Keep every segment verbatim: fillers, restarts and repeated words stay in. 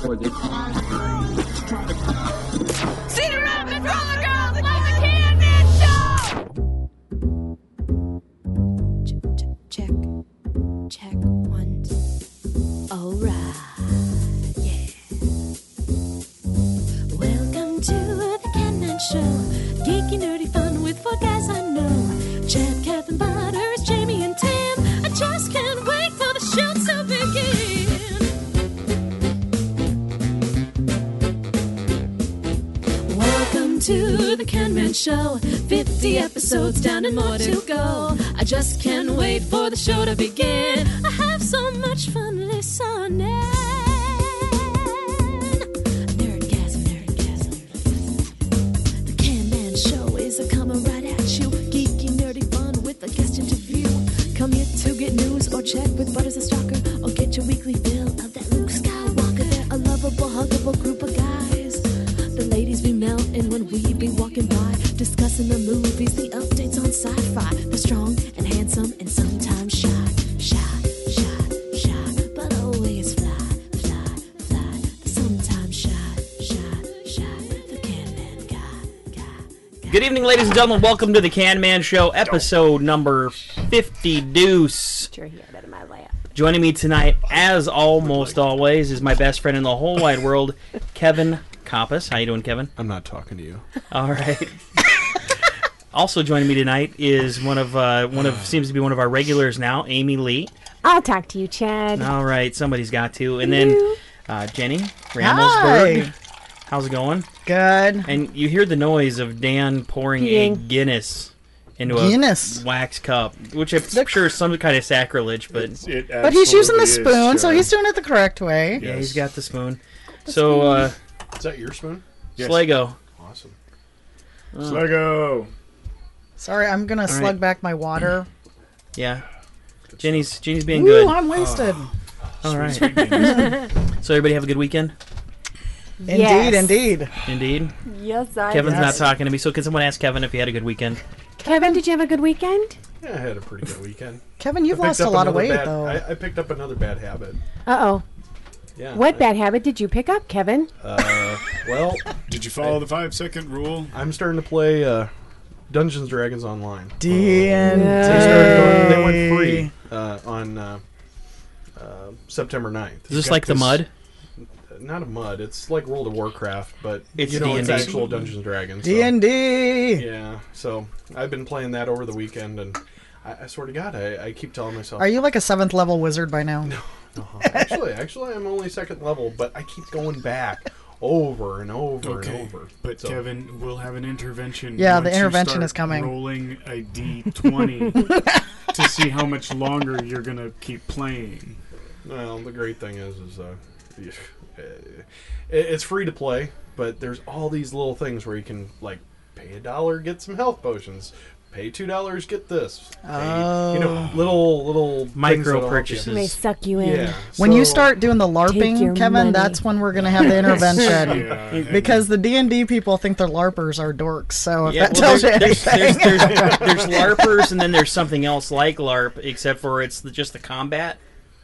for this. Cedar Rapids Roller Girls like the Can Man Show! Check, check, one, two. All right, yeah. Welcome to the Can Man Show. Geeky, nerdy fun with four guys I know. Chad, Kevin, Butters, Jamie, and Tim. I just can't wait for the show to begin. Welcome to the Can Man Show. fifty episodes down and more to go. I just can't wait for the show to begin. I have so much fun listening. Nerdgasm, nerdgasm, nerdgasm. The Can Man Show is a coming right at you. Geeky, nerdy fun with a guest interview. Come here to get news or check with Butters the Stalker, or get your weekly fill of that Luke Skywalker. They're a lovable, huggable group of guys. The ladies be melting when we be walking by, discussing the movies, the updates on sci-fi. They're strong and handsome and sometimes shy, shy, shy, shy, but always fly, fly, fly. They're sometimes shy, shy, shy. The Can Man guy, guy, guy. Good evening, ladies and gentlemen. Welcome to the Can Man Show, episode number fifty deuce. Sure, he had it in my lap. Joining me tonight, as almost always, is my best friend in the whole wide world, Kevin Compass. How you doing, Kevin? I'm not talking to you. All right. Also joining me tonight is one of uh, one of seems to be one of our regulars now, Amy Lee. I'll talk to you, Chad. All right, somebody's got to, and then uh, Jenny Ramelsberg. Hi. How's it going? Good. And you hear the noise of Dan pouring a Peeing. Guinness into a Guinness. wax cup, which I'm sure is some kind of sacrilege, but It But he's using the absolutely is, spoon, so Chad. he's doing it the correct way. yeah, Yes. he's got the spoon. So, uh, Is that your spoon? Yes. Slego. Awesome. Slego. Sorry, I'm gonna slug right. back my water. Yeah. Jenny's Jenny's being Ooh, good. I'm wasted. All right. Sweet Guinness. So everybody have a good weekend? Indeed, Yes. indeed. Indeed. Yes, I Kevin's Yes. not talking to me, so can someone ask Kevin if he had a good weekend? Kevin, did you have a good weekend? Yeah, I had a pretty good weekend. Kevin, you've I picked lost a up lot of another weight, bad, though. I, I picked up another bad habit. Uh-oh. Yeah. What I- bad habit did you pick up, Kevin? Uh, well, Did you follow the five second rule? I'm starting to play uh, Dungeons and Dragons online. D and They, Yeah. started going, they went free uh, on uh, uh, September ninth. Is this got like the this- mud? Not a mud. It's like World of Warcraft, but It's you know, it's D and D. actual Dungeons and Dragons. so- D and D. Yeah, so I've been playing that over the weekend, and I, I swear to God, I, I keep telling myself, Are you like a seventh level wizard by now? Uh-huh. Actually, actually, I'm only second level, but I keep going back over and over Okay, and over. but So- Kevin, we'll have an intervention. Yeah, the once you intervention start is coming. Rolling a D twenty to see how much longer you're gonna keep playing. Well, the great thing is, is uh, you- uh, it- it's free to play, but there's all these little things where you can like pay a dollar, get some health potions. Pay two dollars, get this. Pay, You know, little little things Micro that'll help you. purchases. They suck you in. Yeah. When you so- start doing the Take your LARPing, Kevin, money. that's when we're gonna have the intervention. Yeah, Because the D and D people think their LARPers are dorks, so if Yeah, that well, tells you there's, anything. there's, there's, there's, there's LARPers, and then there's something else like LARP, except for it's the, just the combat.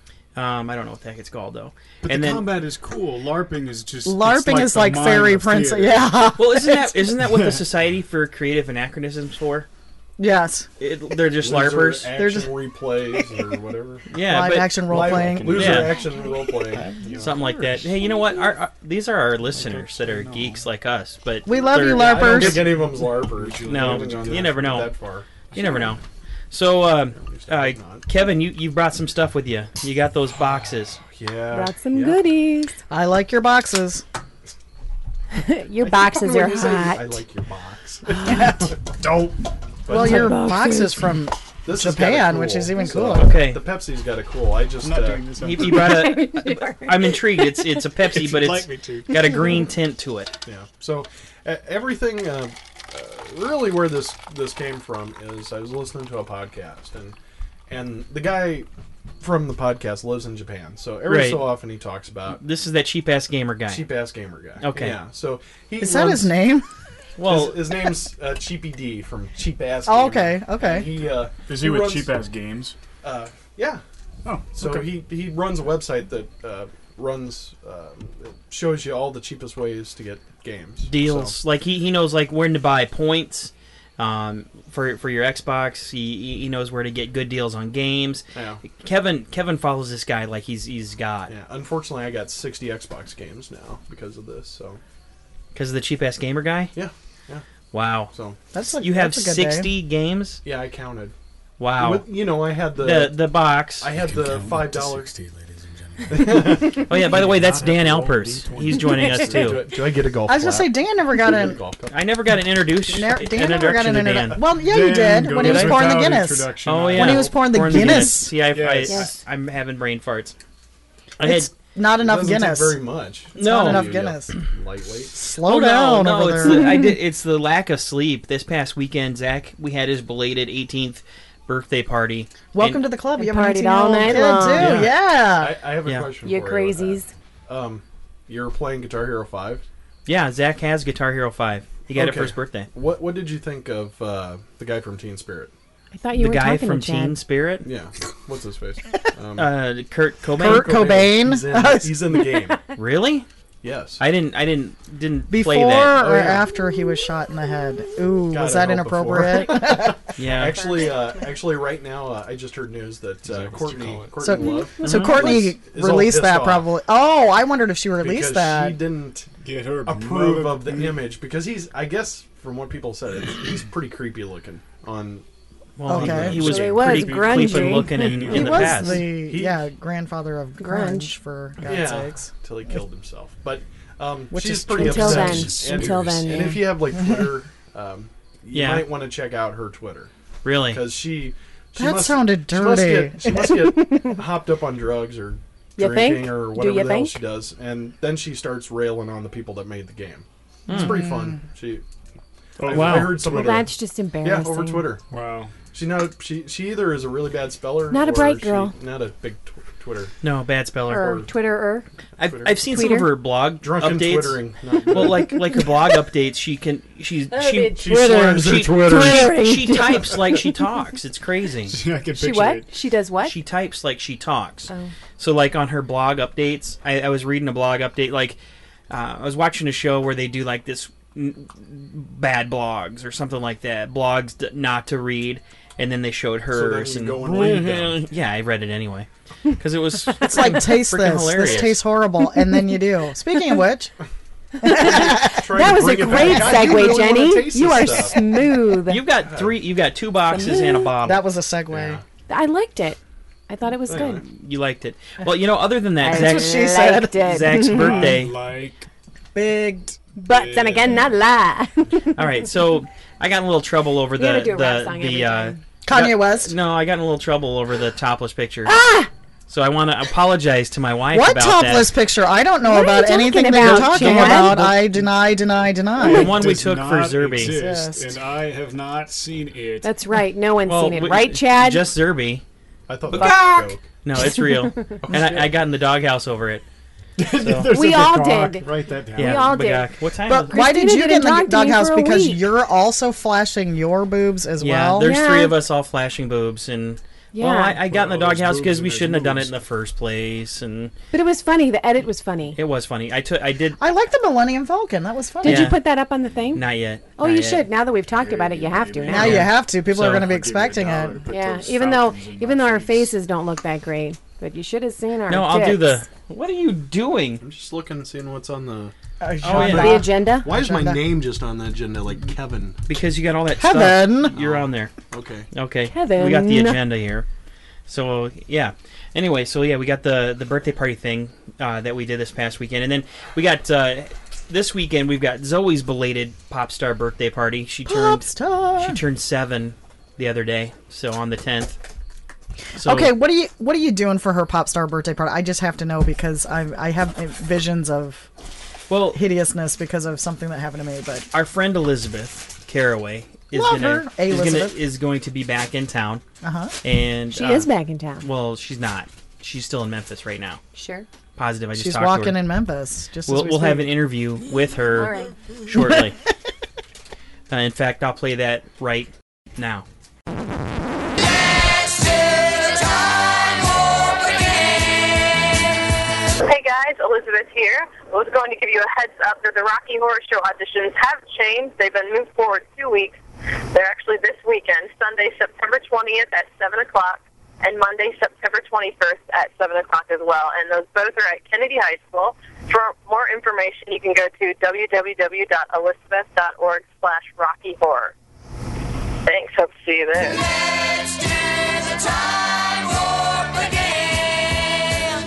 Um, I don't know what the heck it's called, though. but and the then, combat is cool. LARPing is just it's LARPing is the like mime fairy of prince. theater. Yeah. well, isn't that isn't that what the Society for Creative Anachronisms for? Yes. It, they're just Loser LARPers. action They're just- replays or whatever. Yeah, Live but action role playing. Loser Yeah. action role playing. something like that. Hey, you know what? Our, our, these are our listeners that are geeks like us, but We love they're- you, I don't LARPers. think any of them's LARPers. No, I haven't gone you that- never know. That far. You never know. So, um, uh, Not. Kevin, you you brought some stuff with you. You got those boxes. Yeah. Brought some yeah. goodies. I like your boxes. Your I boxes keep are on saying, hot. I like your box. Don't. Well, your boxes. boxes from This is Japan, kinda which cool. is even So, cooler. Okay. The Pepsi's got a cool. I just I'm not uh, doing this. He, he brought a. I'm intrigued. It's it's a Pepsi, If but you'd it's like me to. got a green tint to it. Yeah. So uh, everything, uh, uh, really, where this this came from is I was listening to a podcast, and and the guy from the podcast lives in Japan. So every Right. so often he talks about This is that cheap ass gamer guy. cheap ass gamer guy. Okay. Yeah. So he Is that runs- his name? Well, his, his name's uh, Cheapy D from Cheap Ass. Oh, Gamer. okay, okay. And he uh, Is he with runs- cheap ass games? Uh, yeah. Oh, So okay. he he runs a website that uh, runs, um, it shows you all the cheapest ways to get games. Deals. So, Like he, he knows like when to buy points um, for for your Xbox. He he knows where to get good deals on games. yeah. Kevin Kevin follows this guy like he's he's God Yeah. Unfortunately, I got sixty Xbox games now because of this. So because of the cheap ass gamer guy. yeah, yeah. Wow. So That's a, You have that's a good day. sixty games. yeah, I counted. Wow. With- you know, I had the, The the box. I had Can the count five up to dollars. sixty, ladies and gentlemen. Oh yeah. By the way, that's Not Dan have to roll Alpers. D twenty. He's joining us Do, too. I- do I get a golf? I was gonna say clap? Dan never got Do I get a an. golf clap? I never got an introduction. Dan never got an introduction to introduction. Dan. Well, yeah, you Dan did when he was goes pouring the without Guinness. introduction. Oh yeah. When he was pouring the Pouring Guinness. See, I, Yes. I, Yes. I, I'm having brain farts. I It's had not It enough doesn't take Guinness. very much. It's No. not enough You Guinness. get Lightweight. Slow oh, down no, no, over it's there. the, I did. It's the lack of sleep. This past weekend, Zach, we had his belated eighteenth birthday party. Welcome And- to the club. And You have a partied all nineteen-year-old night kid long. too. Yeah. Yeah. I, I have a Yeah. question You for you. about crazies. that. Um, you're playing Guitar Hero five. Yeah, Zach has Guitar Hero five. He got it Okay. for his birthday. What What did you think of uh, the guy from Teen Spirit? I thought you The were guy talking from to Chad. Teen Spirit, Yeah. What's his face? Um, uh, Kurt Cobain. Kurt Cobain. He's in, he's in the game. Really? Yes. I didn't. I didn't. Didn't Before play that. or Oh, yeah. after he was shot in the head? Ooh, God, was I that hope before. inappropriate? Yeah. Actually, uh, actually, right now, uh, I just heard news that uh, Courtney, Courtney So- Love, so Mhm. Courtney is all released pissed that off probably. Oh, I wondered if she because released that. she didn't Get her approve mother- of the image because he's, I guess, from what people said, it's, he's pretty creepy looking on. Well, Okay. he, he was So he was pretty grungy. creepy looking in, He in the was past. the He- yeah grandfather of grunge, Grunge. for God's Yeah, sakes. until he killed himself. But um, Which she's is pretty Until upset. then. And, Until then, and yeah. if you have like Twitter, um, you Yeah. might want to check out her Twitter Really? because she. She That must, sounded She must, dirty. get, she must get hopped up on drugs or You drinking think? or Do whatever you the hell think? she does, and then she starts railing on the people that made the game. It's Hmm. pretty fun. She. Oh, I, wow. I heard some Well, of the, that's just embarrassing. yeah over Twitter. Wow. She not she she either is a really bad speller, Not a or bright she- girl. not a big tw- Twitter No, bad speller. Or Twitter-er. I've, Twitter. I've seen some Tweeter? of her blog drunken updates. twittering. Not Well, good. like like her blog updates, she can she she she slurs her she, Twitter. she, she types like she talks. It's crazy. I can She picture what? it. She does what? She types like she talks. Oh. So like on her blog updates, I, I was reading a blog update. Like uh, I was watching a show where they do like this n- bad blogs or something like that. Blogs d- not to read, and then they showed So then hers you and go and read them. yeah, I read it anyway because it was It's like taste freaking this. hilarious. This tastes horrible, and then you do. Speaking of which, That was a great segue, Jenny. You are smooth. You've got three. You've got two boxes and a bottle. that was a segue. Yeah. I liked it. I thought it was good. You liked it. Well, you know, other than that, I Zach's, she said. liked it. Zach's birthday. Like Big. But then again, not lie. All right, so I got in a little trouble over You gotta the do a rap the song the every uh, time. Kanye got- West. No, I got in a little trouble over the topless picture. Ah! So I want to apologize to my wife What about topless picture? I don't know What are you about anything talking that you're about, talking Chad? about. I deny, deny, that. The deny. one we does took for not Zerby. exist, Exist. and I have not seen it. That's right. No one's Well, seen it. we- Right, Chad? Just Zerby. I thought that Bagak! was a joke. No, it's real. and I, I got in the doghouse over it. There's We a all peacock. did. Write that down. Yeah, all did. Bagak. What time But is it? why did Christina you get in didn't the talk to you doghouse? for a Because week. you're also flashing your boobs as Yeah, well. there's Yeah. three of us all flashing boobs, and Yeah. well, I, I got in the Well, there's doghouse boobs because and we there's shouldn't have done it moves. in the first place, and But it was funny. The edit was funny. it was funny. I took, I did, I like the Millennium Falcon. That was fun. Did Yeah. you put that up on the thing? not yet. Oh, not you yet. should. Now that we've talked about it, you have to. Now Now. you Yeah. have to. People So- are going to be I'll give you a expecting dollar to it. put Yeah, those even though falcons in even my though our face. faces don't look that great, but you should have seen our. No, I'll do tits. the. What are you doing? I'm just looking and seeing what's on the. Oh, yeah. the agenda. Why is my Agenda. name just on the agenda like Kevin? Because you got all that Heaven. stuff. You're on there. Okay. Okay. Kevin. We got the agenda here. So yeah. Anyway, so yeah, we got the the birthday party thing uh, that we did this past weekend, and then we got uh, this weekend we've got Zoe's belated pop star birthday party. She Pop turned star. she turned seven the other day, so on the tenth. So, Okay, what are you what are you doing for her pop star birthday party? I just have to know because I I have visions of well, hideousness because of something that happened to me. But our friend Elizabeth Caraway is Love gonna, her. Hey, is, gonna Elizabeth. is going to be back in town, uh huh. and She uh, is back in town. Well, she's not. She's still in Memphis right now. Sure. Positive. I just She's talked walking to her. in Memphis. Just as We'll, we we'll have speak. an interview with her All right. shortly. uh, in fact, I'll play that right now. Hey guys, Elizabeth here. I was going to give you a heads up that the Rocky Horror Show auditions have changed. They've been moved forward two weeks. They're actually this weekend, Sunday, September twentieth at seven o'clock, and Monday, September twenty-first at seven o'clock as well. And those both are at Kennedy High School. For more information, you can go to w w w dot elizabeth dot org slash rocky horror. Thanks. Hope to see you there. Let's do the time warp again.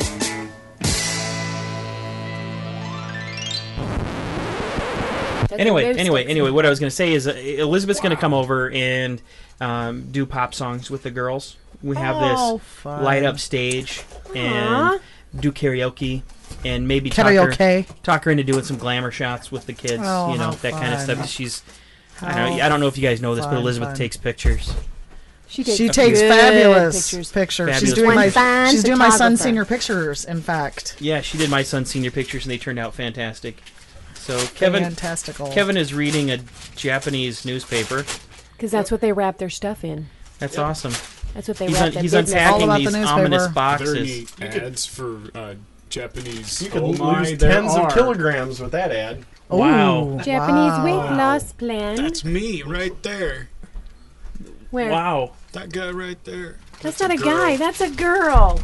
Anyway, anyway, anyway, what I was going to say is uh, Elizabeth's going to come over and um, do pop songs with the girls. We have Oh, this fun. light up stage and Aw. do karaoke and maybe Karaoke. talk her, talk her into doing some glamour shots with the kids. Oh, you know, how that kind of fun. stuff. She's, I How don't, I don't know if you guys know this, but fun, Elizabeth fun. takes pictures. She She takes, takes good fabulous pictures. pictures. Fabulous She's doing One my fine she's doing my son's photographer. senior pictures. In fact, Yeah, she did my son's senior pictures and they turned out fantastic. So Kevin, fantastical. Kevin is reading a Japanese newspaper. Because that's what they wrap their stuff in. That's awesome. That's what they He's, wrap un- their he's business unpacking All about these the newspaper. ominous Are there boxes. any ads for uh, Japanese You could oh lose my, there tens are. of kilograms with that ad. Wow. Japanese Wow. weight loss plan. That's me right there. Where? Wow. That guy right there. That's not a guy. That's a girl.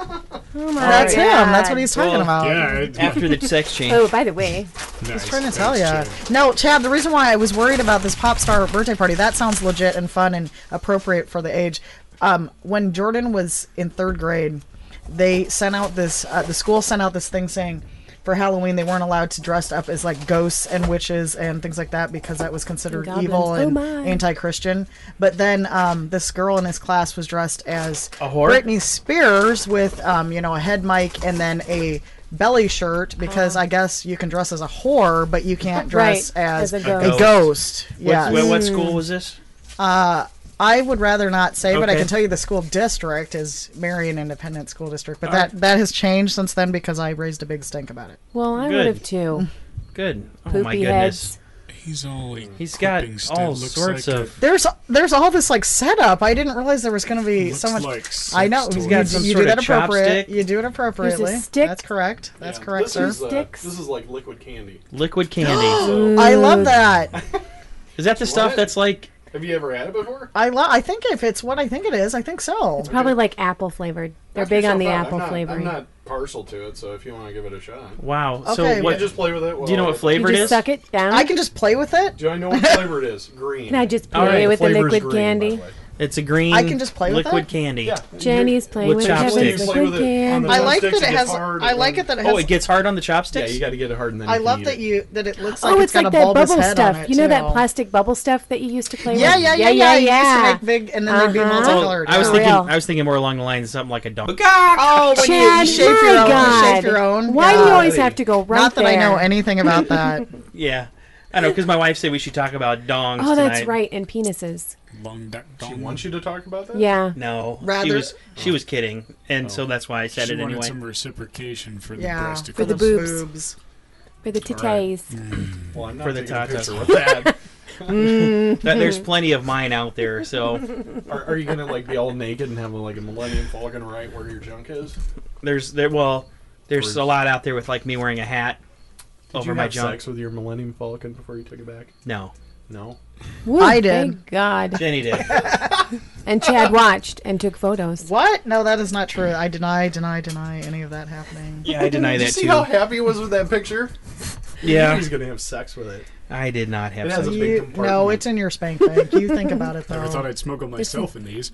Oh my That's him. God. That's what he's talking Well, about. Yeah. It, After the sex change. Oh, by the way, nice. He's trying to tell Thanks, you. Chad. No, Chad, the reason why I was worried about this pop star birthday party, that sounds legit and fun and appropriate for the age. Um, when Jordan was in third grade, they sent out this, uh, the school sent out this thing saying for Halloween they weren't allowed to dress up as like ghosts and witches and things like that because that was considered And evil goblins. and Oh, my. anti-Christian. But then um, this girl in his class was dressed as A whore? Britney Spears with, um, you know, a head mic and then a belly shirt because I guess you can dress as a whore, but you can't dress Right, as, as a a ghost. ghost. Yes. What, what school was this? Uh, I would rather not say, but I Okay. can tell you the school district is Marion Independent School District. But All that, right. that has changed since then because I raised a big stink about it. well, I Good. would have too. Good. Oh Poopy my goodness. heads. He's only. He's got pooping still. all Looks sorts like of. There's there's all this like setup. I didn't realize there was going to be Looks so much. like I know sex he's toy. got Got some you sort do of that appropriate. chopstick. You do it appropriately. stick. That's correct. That's Yeah. correct, this sir. Is, uh, Sticks. this is like liquid candy. Liquid candy. So, I love that. Is that the stuff What? that's like? have you ever had it before? I love. I think if it's what I think it is, I think so. It's probably like apple flavored. They're Knock big on the yourself out. apple I'm not, flavoring. I'm not partial to it, so if you want to give it a shot. Wow. Okay, so You what? can just play with it. do you know what you flavor it just is? suck it down. I can just play with it. Do I know what flavor it is? Green. Can I just play All right, with the flavor's liquid green, by candy? the way. It's a green. I can just play with liquid that? candy. Yeah. Jenny's playing With with chopsticks. Kevin's You play liquid with it on the candy. I like chopsticks, that it it has. gets hard, I and like then- it that it has. Oh, it gets hard on the Yeah, chopsticks. you got to get it hard and then. I you love can that eat it. you that it looks like Oh, it's it's got like a that bulbous bubble head stuff. on it, You know that too. plastic bubble stuff that you used to play Yeah, with? yeah, yeah, yeah, yeah. You yeah. used to make big, and then they'd be Uh-huh. multicolored. I was yeah. thinking. Real. I was thinking more along the lines of something like a dog. Oh, when you, you Chad, shape my your own, you God. shape your own. Why do you Yeah. always have to go right Not that there? I know anything about that. Yeah, I know because my wife said we should talk about dongs. Oh, that's tonight. right, and penises. Long duck She dong. wants you to talk about that? Yeah. No, she Rather- was she was kidding, and so that's why I said She it wanted anyway. some reciprocation for the Yeah, breast. for the boobs. boobs. For the titties. Well, I'm not For the taking a tatas. picture with that. That there's plenty of mine out there. So Are, are you gonna like be all naked and have like a Millennium Falcon right where your junk is? there's there well there's Or- a lot out there with like me wearing a hat Did over you my have junk. sex with your Millennium Falcon before you took it back? No, No. Woo, I did. Thank God. Jenny did. And Chad watched and took photos. What? No, that is not true. I deny, deny, deny any of that happening. Yeah, I deny Did you that see too. how happy he was with that picture? Yeah, He's gonna have sex with it. I did not have It has sex. a big You, compartment. no, it's in your spank bank. You think about it Never thought though. I'd smuggle myself in these.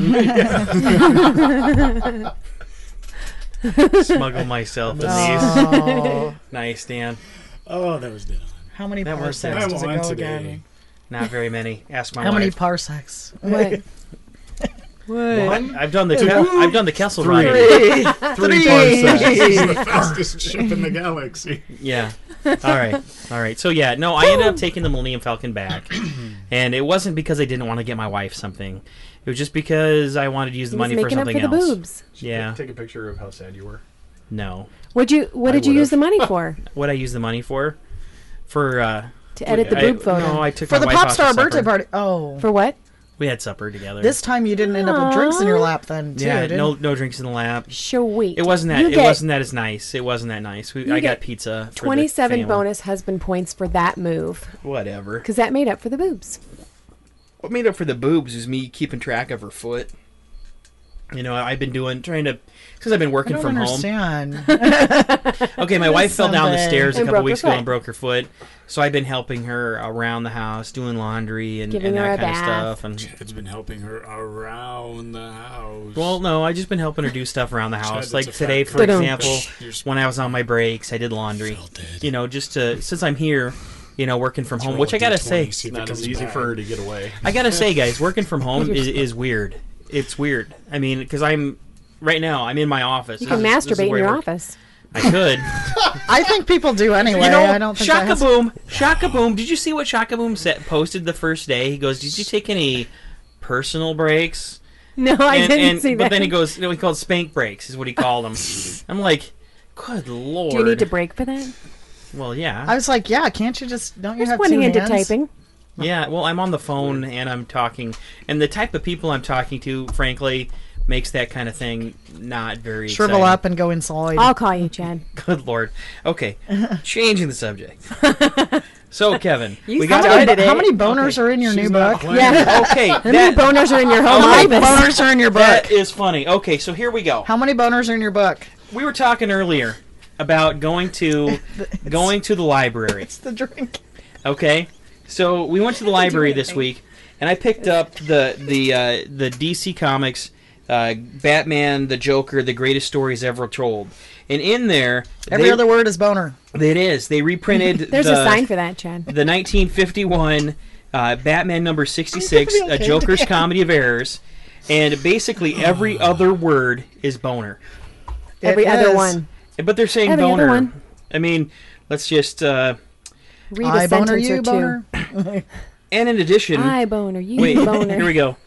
Smuggle myself in these. Oh, Nice, Dan. Oh, that was dead on. how many That works parsecs out. does it I want go today. again? Not very many. Ask my How many wife. parsecs? What? What? One, I've done the Ke- I've done the Kessel ride. Three. three Three. parsecs. The fastest ship in the galaxy. Yeah. All right. All right. So yeah, no, I ended up taking the Millennium Falcon back, and it wasn't because I didn't want to get my wife something. It was just because I wanted to use the He was money for making up something for the else. boobs. Yeah. Take a picture of how sad you were. No. What'd you? What I did you would've. use the money for? What I use the money for? For uh, To edit the I- boob photo. No, I took For my the wife pop out star to supper. birthday party. Oh. For what? We had supper together. This time you didn't end up with drinks in your lap then, too, yeah, did no no drinks in the lap. Sweet. It wasn't that. You It get wasn't that as nice. It wasn't that nice. We, You I get got pizza. For the twenty-seven family. bonus husband points for that move. Whatever. Because that made up for the boobs. What made up for the boobs is me keeping track of her foot. You know, I've been doing trying to since I've been I working don't from understand. home. Okay, my wife fell down the Something. stairs a And couple broke her weeks ago foot. and broke her foot. So I've been helping her around the house, doing laundry and, Giving and her that a kind of bath. stuff. And Chad's been helping her around the house. well, no, I just been helping her do stuff around the Chad, house. that's Like a fact. today, for Ba-dum. example, You're sp- when I was on my breaks, I did laundry. Felt dead. You know, just to since I'm here, you know, working from home, roll which a I gotta D say, twenty, see if Not it as comes easy back. for her to get away. I gotta say, guys, working from home is, is weird. It's weird. I mean, because I'm right now, I'm in my office. You This can is- this is masturbate in where I your work. office. I could. I think people do anyway. You know, I don't think that Shaka has- Boom, Shaka Boom. Did you see what Shaka Boom said, posted the first day? He goes, "Did you take any personal breaks?" No, I and, didn't and, see but that. then he goes, you know, he called spank breaks, is what he called them. I'm like, good lord. Do you need to break for that? Well, yeah, I was like, yeah, can't you just, don't you Just have pointing two into hands? typing. yeah. Well, I'm on the phone and I'm talking, and the type of people I'm talking to, frankly, makes that kind of thing not very Shrivel exciting. up and go inside. I'll call you, Chad. Good lord. Okay, changing the subject. So, Kevin, You we got how, many, started it. how many boners are in your She's new not book? playing. Yeah. okay. How many That, boners are in your home How many office? boners are in your book? that is funny. Okay, so here we go. How many boners are in your book? We were talking earlier about going to going to the library. It's the drink. Okay, so we went to the library this week, and I picked up the the uh, the D C Comics, uh, Batman, the Joker, the greatest stories ever told, and in there, Every they- other word is boner. it is they reprinted. There's the, a sign for that, Chad. the nineteen fifty-one uh, Batman number sixty-six, I'm gonna A be okay Joker's today. Comedy of Errors, and basically every other word is boner. Every It other is. one. But they're saying Every other boner. one. I mean, let's just. Uh, Read a I boner sentence you or two. boner. and in addition, I boner, you wait, boner. here we go.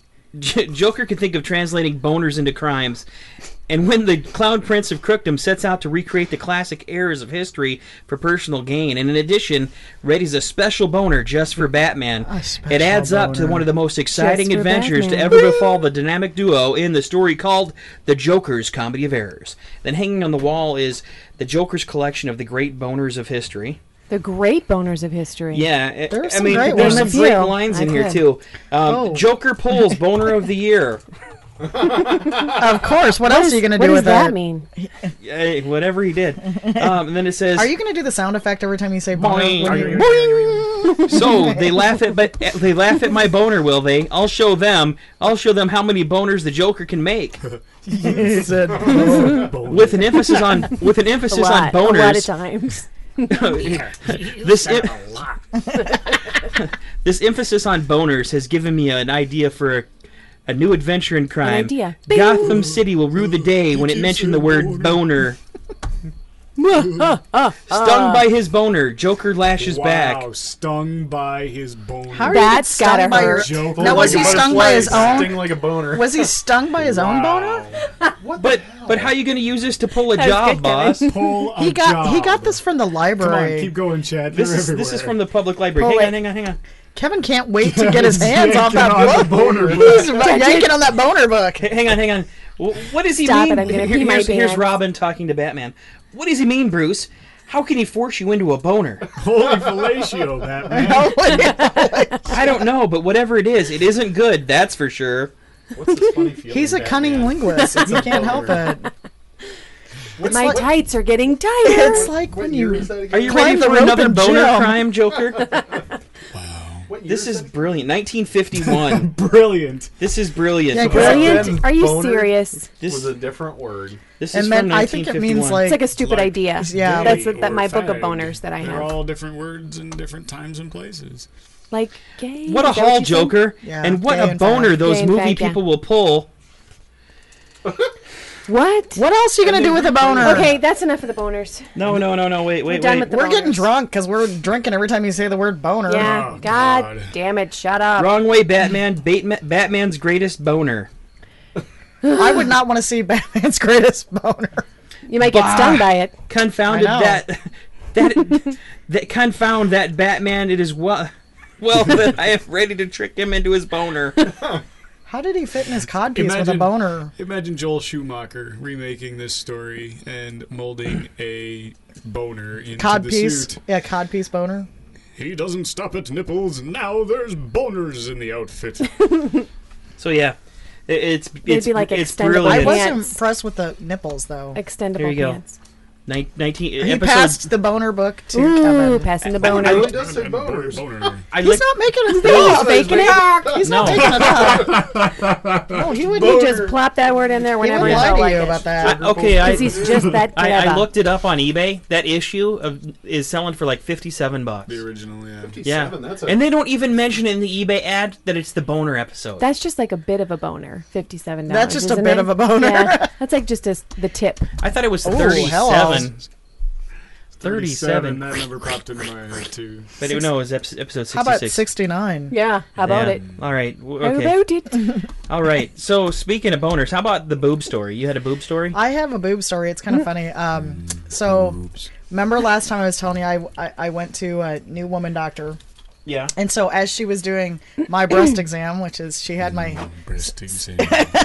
J- Joker can think of translating boners into crimes, and when the Clown Prince of Crookdom sets out to recreate the classic errors of history for personal gain, and in addition, readies a special boner just for Batman, A special it adds up to boner. one of the most exciting for adventures to Batman. ever befall the dynamic duo in the story called The Joker's Comedy of Errors. Then hanging on the wall is the Joker's collection of the great boners of history. The great boners of history. Yeah, I- There are I some mean, great there's ones. some great Name a few. lines I in here could. too. Um, Oh. Joker pulls boner of the year. Of course. What, What else is- are you going to what do does with that it? mean? Eh, whatever he did. Um, and then it says, Are you going to do the sound effect every time you say boner? Boing. when you- Boing. So they laugh at, but eh, they laugh at my boner, will they? I'll show them. I'll show them how many boners the Joker can make, He said, with an emphasis on with an A emphasis lot. on A lot of boners. times. this em- this emphasis on boners has given me an idea for a, a new adventure in crime. idea. Gotham City will rue the day when it mentioned the word boner. Stung by his boner, Joker lashes Wow, back. stung by his boner. How are you That's get stung gotta by your... hurt. Joke Now, was like he a stung butterfly. by his own? Sting like a boner. Was he stung by his own boner? Wow. But but how are you going to use this to pull a That was job, good, boss? Kevin. Pull a He got he job. got this from the Come library. on, keep going, Chad. This You're is this is everywhere. from the public library. Pull Hang on, it. hang on, hang on. Kevin can't wait to get his hands off Yanking that on the book. boner He's book. yanking on that boner book. H- Hang on, hang on. W- What does he Stop mean? it, I'm gonna Here- pee my here's, here's pants. Robin talking to Batman. What does he mean, Bruce? How can he force you into a boner? Holy fellatio, Batman. I don't know, but whatever it is, it isn't good. That's for sure. What's this funny feeling? He's a Batman? cunning linguist. He can't help it. It's My like, tights are getting tighter. it's like What when year you is that again? Are you Climb ready the for rope another and boner jump. crime, Joker? What year This is that? brilliant. nineteen fifty-one. Brilliant. This is brilliant. Yeah, So back Brilliant? then, Are you boner serious? This Was a different word. this and is then from I think it means nineteen fifty-one. like It's like a stupid Like- idea. Yeah. That's Gay what, that or my book of fag. boners that I They're have. all different words in different times and places. Like gay. What a is that haul, you said? Joker! Yeah, and what gay a and boner fag. those Gay and movie fag, yeah. people will pull. What? What else are you gonna do with a boner? Okay, that's enough of the boners. No, no, no, no. Wait, wait, done wait. with the We're getting boners. drunk because we're drinking every time you say the word boner. Yeah. Oh, God, God. damn it! Shut up. Wrong way, Batman. Batman. Batman's greatest boner. I would not want to see Batman's greatest boner. You might get Bah. stung by it. Confounded I know. that. That that confound that Batman. It is what. well then I am ready to trick him into his boner. How did he fit in his codpiece with a Imagine- boner? Imagine Joel Schumacher remaking this story and molding a boner into the Codpiece? suit. Yeah, codpiece boner. He doesn't stop at nipples. Now there's boners in the outfit. So yeah, it, it's They'd it's be like it's extendable I brilliant. pants. wasn't impressed with the nipples, though. Extendable There you go. pants. Nin- Nineteen He episode. passed the boner book to Ooh, Kevin. passing the It boner. really does say boners. Boner. I He's licked- not making it He's up. faking it. He's No. not making it up. No, he would You just plop that word in there he whenever would you lie felt to like you it. about that. I- okay, I, 'Cause he's just that I, clever. I looked it up on eBay. That issue of is selling for like fifty-seven bucks. The original, yeah. Yeah, fifty-seven, that's a, and they don't even mention in the eBay ad that it's the boner episode. That's just like a bit of a boner. Fifty-seven dollars. That's just a isn't bit it? of a boner. Yeah, that's like just a, the tip. I thought it was Oh, thirty-seven. hello. thirty-seven. That number popped into my head, too. But it, no, it was episode, episode How about sixty-six. sixty-nine? Yeah. How about Yeah. it? All right. w- How Okay. about it? All right. So speaking of boners, how about the boob story? You had a boob story? I have a boob story. It's kind of funny. Um, so, remember last time I was telling you I, I, I went to a new woman doctor. Yeah. And so as she was doing my breast exam, which is she had my Breast exam.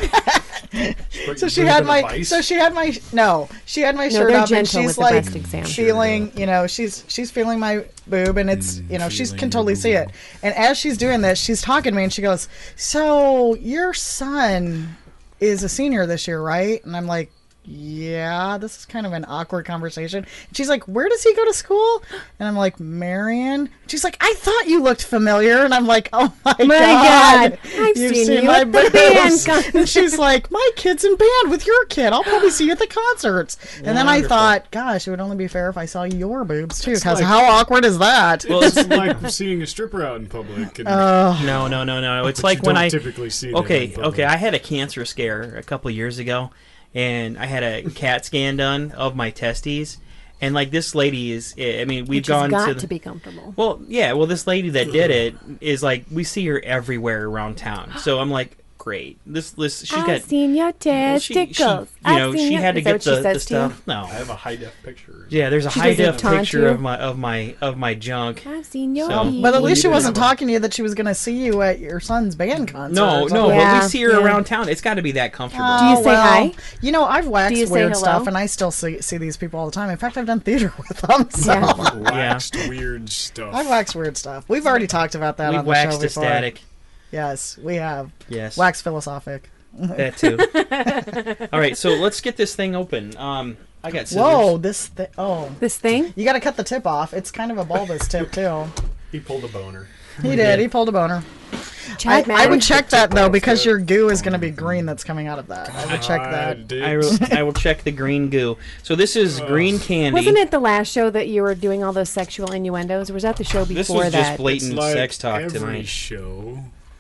so she had my so she had my no she had my No, shirt they're up and gentle she's with the like breast exam. feeling you know she's she's feeling my boob and it's you know she can totally see it. And as she's doing this, she's talking to me and she goes, "So your son is a senior this year, right?" And I'm like, yeah, this is kind of an awkward conversation. And she's like, "Where does he go to school?" And I'm like, "Marion." She's like, "I thought you looked familiar." And I'm like, "Oh my, My god, God, I've you've seen seen you my at the band boobs." con- And she's like, "My kid's in band with your kid. I'll probably see you at the concerts." And then I Wonderful. thought, gosh, it would only be fair if I saw your boobs too, It's because like- how awkward is that? Well, it's, It's like seeing a stripper out in public. And, Uh, no, no, no, no. It's but like you when don't I typically see them okay, in public. okay. I had a cancer scare a couple years ago, and I had a CAT scan done of my testes, and like this lady is. I mean, we've Which has gone got to. to, The, be comfortable. well, yeah. Well, this lady that did it is like we see her everywhere around town. So I'm like, great. This this she's I've got. seen your well, she, testicles. she, you I've know, seen she your- had to Is that get what she the, the says to you? stuff. No. I have a high def picture. Yeah, there's a She high doesn't def taunt picture you? of my of my of my junk. I've seen your So- pee. but at least she didn't wasn't have a- talking to you that she was going to see you at your son's band concert. No, or no, something. Yeah, but we see her yeah. around town. It's got to be that comfortable. Do you Oh, say well, hi? You know, I've waxed Do you say weird hello? stuff, and I still see, see these people all the time. In fact, I've done theater with them. So Yeah. Waxed weird stuff. I've waxed weird stuff. We've already talked about that We've on the show waxed before. a static. Yes, we have. Yes. Wax philosophic. That too. All right, so let's get this thing open. Um, I got scissors. Whoa, this thi- oh. This thing? You got to cut the tip off. It's kind of a bulbous tip, too. He pulled a boner. He did. He pulled a boner. I, Chad, I would man. check that, though, because your goo is going to be green that's coming out of that. I would check that. I will, I will check the green goo. So this is green candy. Wasn't it the last show that you were doing all those sexual innuendos? Or was that the show before This was that? just blatant It's like sex talk every tonight. show.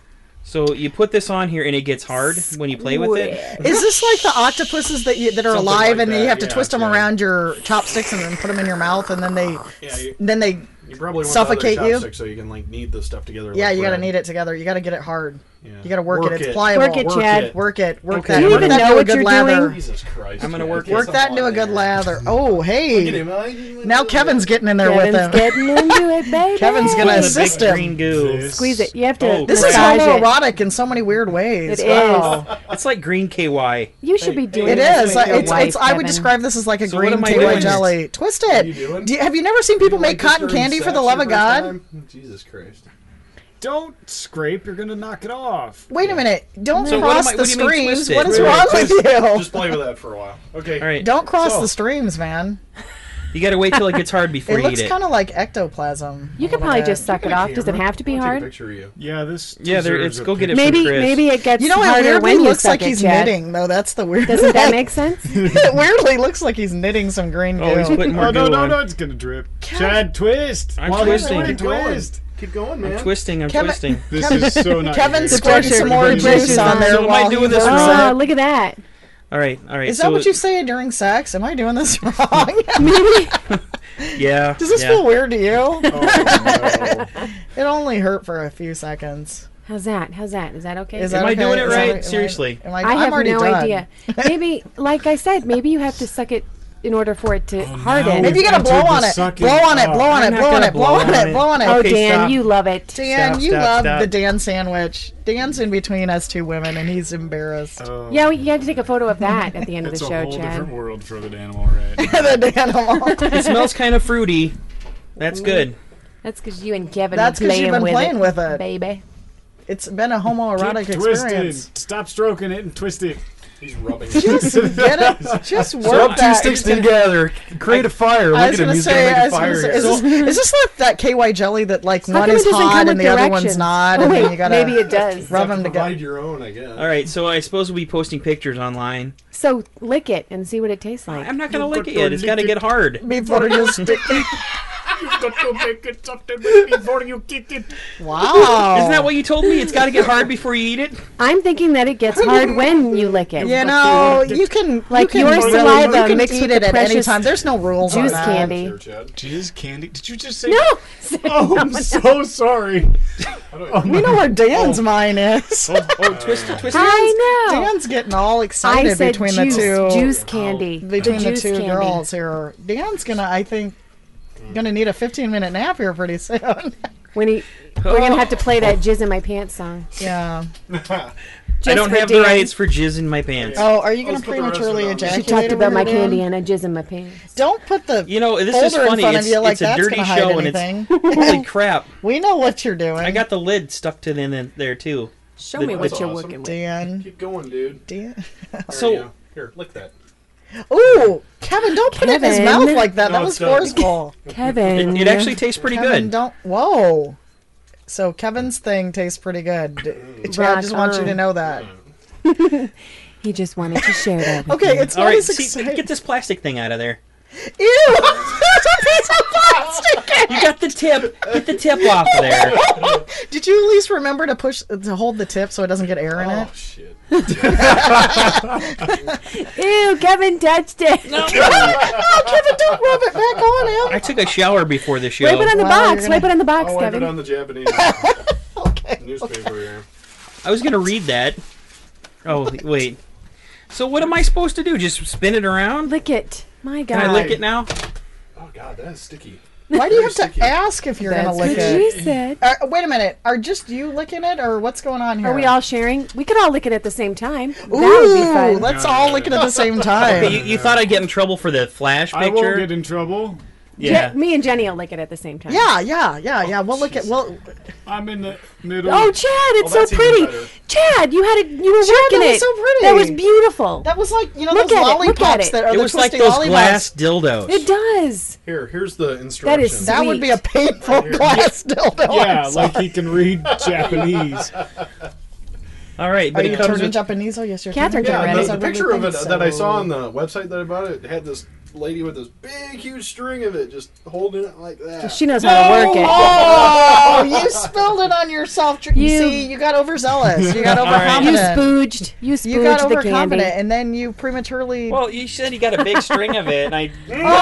So you put this on here and it gets hard when you play with it. Is this like the octopuses that you, that are Something alive like and you that, have to yeah, twist them yeah. around your chopsticks and then put them in your mouth and then they Yeah, you, then they you probably want suffocate the other you? chopstick so you can like knead the stuff together. yeah like you got to bread. knead it together. You got to get it hard. Yeah. You got to work, Work it. It's it. pliable. Work it, Chad. Work it. Work Okay. that. Do you Work even that know into a what good you're lather. doing? Jesus Christ! I'm gonna Chad, work get Work some that on into a good there. lather. Oh, Look at hey. him, I- Now Kevin's getting in there with Kevin's him. getting into it, baby. Kevin's gonna Putting the assist big him. green goo. This- Squeeze it. You have to Oh, This is massage it. homoerotic in so many weird ways. It Wow. It's like green K Y. You should be doing It this is. with your It's, wife, it's, I would Kevin. describe this as like a So what green am I K Y doing? jelly. Twist What are it. you doing? Do you, have you never seen people You make like this cotton during candy for sex the love your of first God? time? Jesus Christ! Don't scrape, you're gonna knock it off. Wait a minute. Don't So what cross am I- the what do you mean streams. twist it? What is Wait, wait, wrong with just- you? Just play with that for a while. Okay. All right. Don't cross So- the streams, man. You got to wait till it gets hard before It you looks eat it. kind of like ectoplasm. You a could little probably bit. just suck it off. Does it have to be I'll take a hard? picture of you. Yeah, this. Yeah, there- deserves it's- a go get it picture. from Maybe Chris. maybe it gets You know, it harder weirdly when you looks suck like it, he's Chad. knitting, though. That's the weird Doesn't that thing. make sense? It weirdly looks like he's knitting some green goo. Oh, he's putting more Oh no goo no on. no! It's gonna drip. Chad, twist. I'm While he's twisting. doing Keep going. twist. Keep going, man. I'm twisting. I'm Kevin- twisting. This Kevin- is so not. Kevin's good. squirting some more Pressure, pressure. juice on there So am I while he doing this works wrong? Oh, it. look at that. All right. All right. Is so that what you say during sex? Am I doing this wrong? Maybe. Yeah. Does this yeah. feel weird to you? Oh, no. It only hurt for a few seconds. How's that? How's that? Is that okay? Is Am that I okay? doing it Is that- right? am I- Seriously. am I, I I'm have already no done. idea. Maybe, like I said, maybe you have to suck it in order for it to Oh, harden. no. Maybe you gotta Entered blow the on it. sucking- Blow on it. oh. Blow on I'm it. not Blow on gonna it. Blow on blow on it. it. Blow on it. Oh, Okay, Dan, stop. you love it. Dan, Stop, you stop, love stop. the Dan sandwich. Dan's in between us two women, and he's embarrassed. Oh, Yeah, we, you have to take a photo of that at the end of it's the a show, whole Chad. different world for the animal, right? the animal. It smells kind of fruity. That's good. That's because you and Kevin That's were 'cause you've playing been with playing it, with it. baby. It's been a homoerotic Get experience. twisted. Stop stroking it and twist it. He's rubbing. Just get it. Just work Rub two that. sticks together. Create a fire. Look I at was him. gonna He's say, gonna I make a was gonna fire. say, here. is this, is this like that K Y jelly that like How one come is it doesn't hot come and with the other directions? one's not, Oh, and wait, then you gotta maybe it does. rub You have them to together. provide your own, I guess. All right, so I suppose we'll be posting pictures online. So lick it and see what it tastes like. I'm not gonna You've lick got it to yet. It's lick got to it. get hard. Before you stick it. You've got to make it something before you kick it. Wow. Isn't that what you told me? It's got to get hard before you eat it. I'm thinking that it gets hard when you lick it. You know, you can Like you can your really- saliva you can mixed eat with it the at any precious time. There's no rules on juice that. candy. Here, Chad. Jizz candy? Did you just say? No. Oh, I'm so sorry. We know where Dan's mine is. Oh, oh twist it, twist it. I know. Dan's getting all I excited said between juice, the two juice candy. between the, juice two candy. girls here. Dan's gonna, I think, gonna need a fifteen minute nap here pretty soon. When he, we're gonna have to play that "Jizz in My Pants" song. Yeah. I don't for have Dan. the rights for jizz in my pants. Oh, are you gonna Let's put the rest of prematurely it on. She ejaculate? talked about over my here, Dan? candy and a jizz in my pants. Don't put the You know, this is folder in funny. front of It's, you like it's a that's dirty gonna hide show, and anything. it's holy crap. We know what you're doing. I got the lid stuck to the end there too. Show The- me what That's you're awesome. working with. Dan. Keep going, dude. Dan. There So- you go. Here, lick that. Ooh, Kevin, don't put it in his Kevin. mouth like that. No, that was it's done. forceful. Kevin. It, it actually tastes pretty Kevin, good. don't. Whoa. So Kevin's thing tastes pretty good. Chad Rock just wants you on. to know that. He just wanted to share that. With Okay, you. it's All not right, as see, exciting. get this plastic thing out of there. Ew! There's a piece of plastic. You got the tip. Get the tip off of there. Did you at least remember to push to hold the tip so it doesn't get air in it? Oh shit. Ew, Kevin touched it. No, Kevin, don't rub it back on him. I took a shower before the show. Wipe it on the Wow, box. you're gonna- Wipe it on the box, I'll wipe it Kevin. on the Japanese Okay. newspaper here. I was gonna read that. Oh wait. So what am I supposed to do? Just spin it around? Lick it. My God. Can I lick it now? Oh god, that is sticky. Why do you Very have to sticky. ask if you're That's gonna lick what it? she said. Uh, wait a minute. Are just you licking it, or what's going on here? Are we all sharing? We could all lick it at the same time. Ooh, that would be fun. let's all lick it at the same time. Okay, you, you thought I'd get in trouble for the flash I won't picture? get in trouble. Yeah. Je- me and Jenny will lick it at the same time. Yeah, yeah, yeah, yeah. We'll look at. Well, I'm in the middle. Oh, Chad, it's Oh, that's so even pretty. better. Chad, you had it. You were Chad, working that was it. so pretty. That was beautiful. that was like you know Look those at it, look at lollipops it. that are It the was like twisting those lollipops. glass dildos. it does. Here, here's the instructions. is- That would be a painful Here. glass dildo. Yeah, I'm like sorry. he can read Japanese. All right, Are but you it comes turning with Japanese? Oh, yes, you're Catherine, turning get Yeah, ready. the, Japanese. the I picture really of it think that I so. saw on the website that I bought it had this lady with this big, huge string of it just holding it like that. She knows how to work it. Oh, you spilled it on yourself. You, You- see, you got overzealous. You got You overconfident. spooged. You spooged You got the overconfident, candy. and then you prematurely. Well, you said you got a big string of it, and I.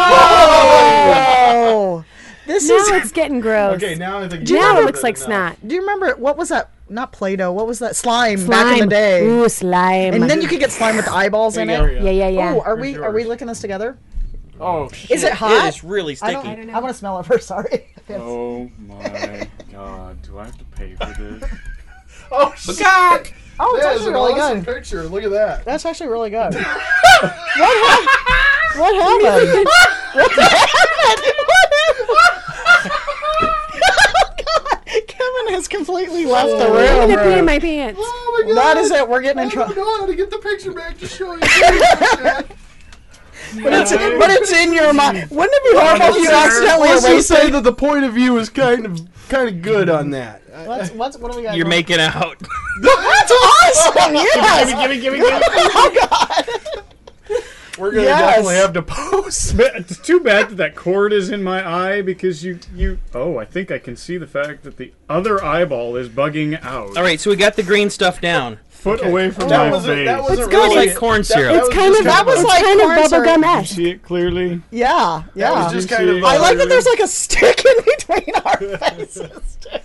Oh, this Now is. it's getting gross. Okay, now I think Do you now remember- it looks like snot. Do you remember what was that? Not Play-Doh. What was that? Slime, back in the Slime. day. Ooh, slime. And then you could get slime with eyeballs in There it. you go. yeah, yeah, yeah. Oh, are Here's we are we yours. licking this together? Oh, Is it hot? It is really I sticky. don't. I don't know. I want to smell it first. Sorry. oh my God! Do I have to pay for this? Oh, shit. Cock! Oh, it's That is actually an really awesome good. picture. Look at that. That's actually really good. what, hap- what happened? what happened? What happened? God, Kevin has completely left the I'm room. gonna pee in my pants. Oh my god. That is it. We're getting in I don't trouble. know how to get the picture back to show you. But But it's, but it's in your mind. Wouldn't it be horrible if you accidentally Let's just erased say it? that the point of view is kind of kind of good on that. What's, what's, what do we got? You're going? making out. That's awesome! Yes! Give me, give me, give me. Oh, God! We're gonna Yes. definitely have to post. But it's too bad that that cord is in my eye because you you. Oh, I think I can see the fact that the other eyeball is bugging out. All right, so we got the green stuff down. Foot away from That my wasn't. face. That wasn't It's good. really It's like corn that- syrup. that It's was kind just of that was it's like kind of corn syrup. bubblegum-esque. See it clearly. Yeah, yeah. That was just You kind see- of. I like that uh, there's like a stick in between our faces.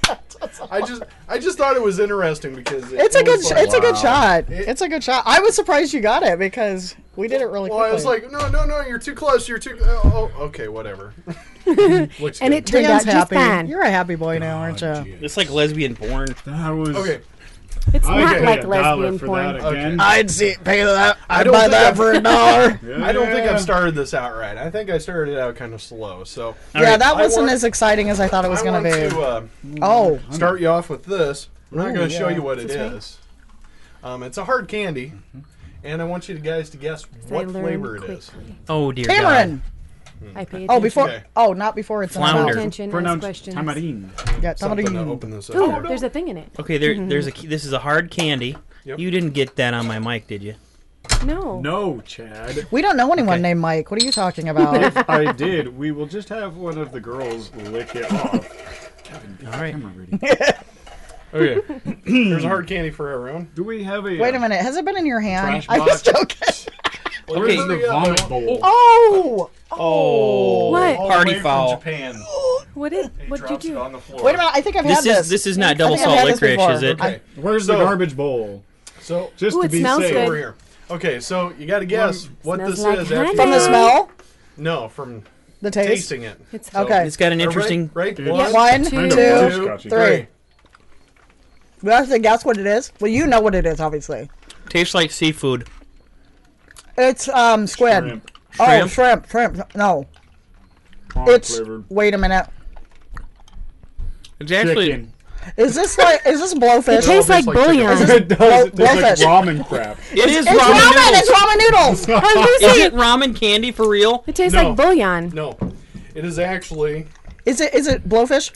I just I just thought it was interesting because it, It's a it good. was sh- like- It's a good Wow. shot. It- It's a good shot. I was surprised you got it because we did it really Well, quickly. I was like, no, no, no, you're too close. You're too. Oh, oh okay, whatever. Looks And good. it turned out Dan's just happy. fine. You're a happy boy now, aren't you? Gee. It's like lesbian porn. That was Okay, It's I not pay like a dollar lesbian for porn. that again. I'd see pay that. I I'd don't buy think that I've- for a dollar. Yeah. I don't think I've started this out right. I think I started it out kind of slow. So All yeah, right. that I wasn't want- as exciting as I thought it was I going want to be. to uh, Oh, start you off with this. I'm not Ooh, going to show yeah. you what it Is this is. Um, it's a hard candy, and I want you guys to guess what I learn flavor it is. quickly. Oh dear tamarind. I pay attention. Oh, before. Okay. Oh, not before it's in the Flounder. mouth. Attention, ask Pronounced questions. tamarin. Yeah, Something to tamarind. open this up. Ooh, here. there's a thing in it. God. Okay, there, there's a. key- This is a hard candy. Yep. You didn't get that on my mic, did you? No. No, Chad. We don't know anyone Okay. named Mike. What are you talking about? If I did, we will just have one of the girls lick it off. Kevin, get All the right. camera ready. Okay, there's a hard candy for everyone. Do we have a? Wait uh, a minute. Has it been in your hand? Trash I was box? joking. Well, Okay. here's The the, uh, vomit bowl. Oh. Oh. What? all the Party way from foul. Japan. What did? He What'd you drops it do? on the floor. Wait a minute. I think I've This had this. is this is not I double think I've salt had this licorice, before. is it? Okay, Where's So- the garbage bowl? so Just Ooh, to it be smells safe. good. over here. Okay, so you got to guess what Smells this like is honey. after From the you- smell, No, from the taste. tasting it. It's So- Okay. It's got an All right, interesting. Right, Yeah. one, One, Two. Kind two, of two, butterscotchy. three. We have to guess what it is. Well, you know what it is, obviously. Tastes like seafood. It's um squid. Shrimp. Oh, Shrimp? shrimp, shrimp. No, Prawn it's. flavored. Wait a minute. It's actually. Chicken. Is this like? Is this blowfish? It tastes like like chicken. bouillon. It does. It tastes like blowfish. ramen crap. It is It's ramen ramen. noodles. It's ramen noodles. I was gonna Is say, it ramen candy for real? it tastes No. like bouillon. No, it is actually Is it? Is it blowfish?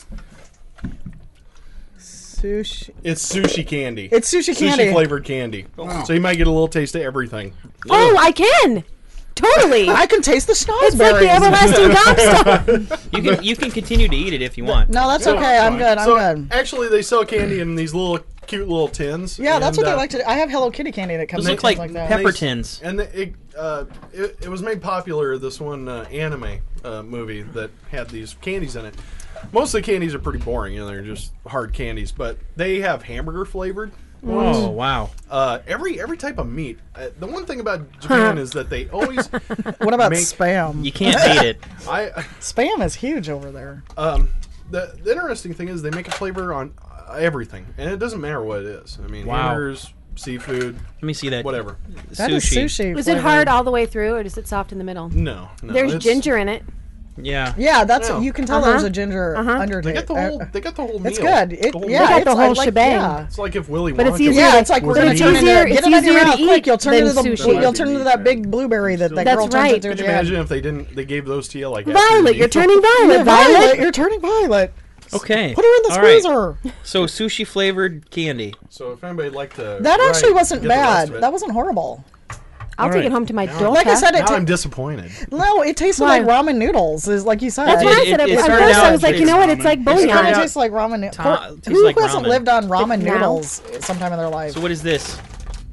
Sushi. it's sushi candy. It's sushi candy. Sushi flavored candy. So you might get a little taste of everything. Oh, I can. Totally. I can taste the It's like schnozberries. the everlasting gobstopper. You can you can continue to eat it if you want. No, that's Yeah, okay. I'm fine. good. I'm so good. actually, they sell candy in these little cute little tins. Yeah, that's and, what they uh, like to do. I have Hello Kitty candy that comes Those in look things like like that. pepper They- tins. And the, it, uh, it it was made popular. This one uh, anime uh, movie that had these candies in it. Most of the candies are pretty boring. You know, they're just hard candies. But they have hamburger flavored. Oh wow! Uh, every every type of meat. Uh, the one thing about Japan is that they always What about make- spam? You can't beat it. I Spam is huge over there. um the the interesting thing is they make a flavor on uh, everything, and it doesn't matter what it is. I mean, Wow. hamburgers, seafood, Let me see that. whatever. That is Sushi. sushi. Was it flavored. hard all the way through, or is it soft in the middle? No, no. There's it's- ginger in it. Yeah. Yeah, that's Yeah. you can tell Uh-huh. there's a ginger Uh-huh. undertaste. They got the whole. They got the whole meal. It's good. It, The whole yeah, meal. They got it's the whole like, shebang. Yeah. It's like if Willy But Wonka. it's easier Yeah, to- it's like we're but gonna it's turn it easier- into get it's it in your easier to mouth quick. eat You'll turn into than the sushi. you'll turn into that big blueberry that that That's girl turns right. into at Could you the end. imagine if they didn't? They gave those to you like after Violet, you you're eat? turning violet. Yeah, Violet, Violet. you're turning violet. Okay. Put her in the All right. squeezer. So sushi flavored candy. So if anybody'd like to, That write, actually wasn't get the rest bad. of it. That wasn't horrible. I'll All take right. it home to my Now- daughter. Like I said, it Now ta- I'm disappointed. no, it tasted Why? like ramen noodles. Is like you said. That's It- what I it- said. it At started first, I out was like, you tasting know what? It's like It kind of bouillon. tastes like ramen noodles. Ta- tastes Who like hasn't ramen. lived on ramen Now? noodles sometime in their life? So what is this? Well,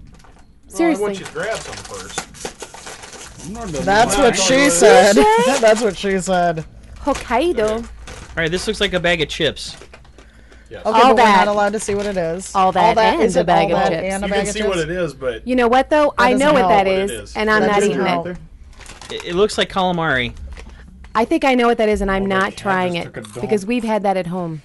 I Seriously. want you to grab some first. That's Wow. what she Sushi? said. That's what she said. Hokkaido. All right, this looks like a bag of chips. Yes. Okay, All but we're that. not allowed to see what it is. All that and is a it bag all of that chips. and a You bag can of see chips? what it is, but You know what though? I doesn't know what help that what it is, is. and I'm That not doesn't eating help. it. It, it looks like calamari. I think I know what that is, and I'm Oh, that not cat trying just it took a dump. because we've had that at home.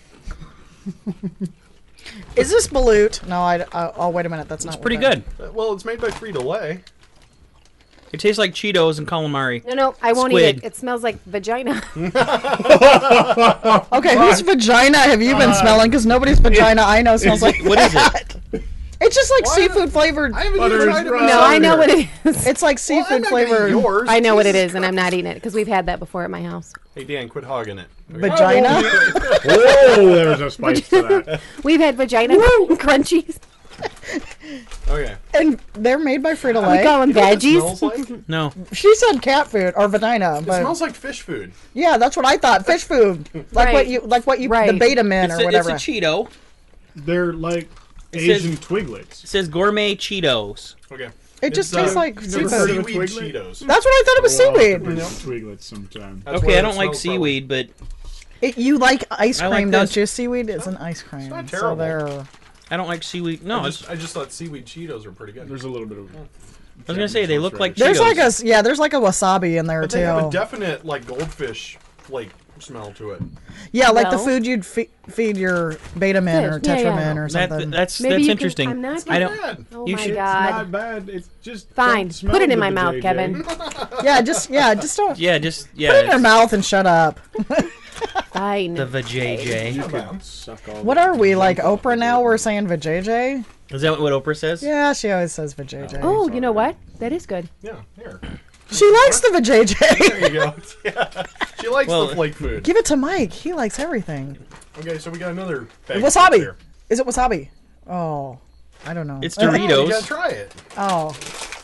Is this balut? No, I. Uh, oh, wait a minute. That's not. It's pretty what good. uh, well, it's made by Frito-Lay. It tastes like Cheetos and calamari. No, no, I won't Squid. eat it. It smells like vagina. that- Okay, whose vagina have you been smelling? Because nobody's vagina I know smells like What is it? that. It's just like Why- seafood flavored. I haven't Butter even is tried it right. no, myself I know here. what it is. It's like Well, I'm seafood not gonna eat flavored yours. I know what it Jesus is, and I'm not eating it because we've had that before at my house. Hey Dan, quit hogging it. Okay. vagina. Oh, there's a spice to that. We've had vagina crunchies. Okay. And they're made by Frito We Lay. call them You know what it veggies. smells like? It No. She said cat food or vagina, but smells like fish food. yeah, that's what I thought. Fish food, like Right. what you, like what you, Right. the Betamamin It's or a, it's whatever. a Cheeto. They're like It says- Asian Twiglets. It says gourmet Cheetos. Okay. It just It's, uh, tastes like never seafood. heard of a Seaweed Twiglet? Cheetos. That's what I thought it was We'll have to seaweed. bring some Twiglets sometime. That's Okay, what I it don't like smells probably. seaweed, but It, you like ice I cream, like don't this. you? Seaweed is an ice cream. not So terrible. there. I don't like seaweed. No, I it's, just, I just thought seaweed Cheetos were pretty good. There's a little bit of. I was gonna say they look like There's Cheetos. like a s- yeah. There's like a wasabi in there But too. they have a definite like goldfish flake smell to it. yeah, like the Well. food you'd fe- feed your Betamin or Fish, yeah, yeah. Tetramin or That, something. that's Maybe that's you can- interesting. I'm not I gonna- don't. Bad. Oh You my should- It's god. not bad. It's just Fine. don't smell Put it in the my mouth, vajayjay. Kevin. yeah, just yeah, just don't Yeah, just yeah. put it in your it's mouth and shut up. Fine. The vajayjay. You can suck all What the- are we like Oprah now? We're saying vajayjay. Is that what Oprah says? Yeah, she always says vajayjay. Oh, you know what? That is good. Yeah, here. She likes the vajayjay. There you go. Yeah. She likes Well- the flake food. Give it to Mike. He likes everything. Okay, so we got another bag of Wasabi. chips here. Is it wasabi? Oh, I don't know. It's Oh, you Doritos. gotta try it. Oh.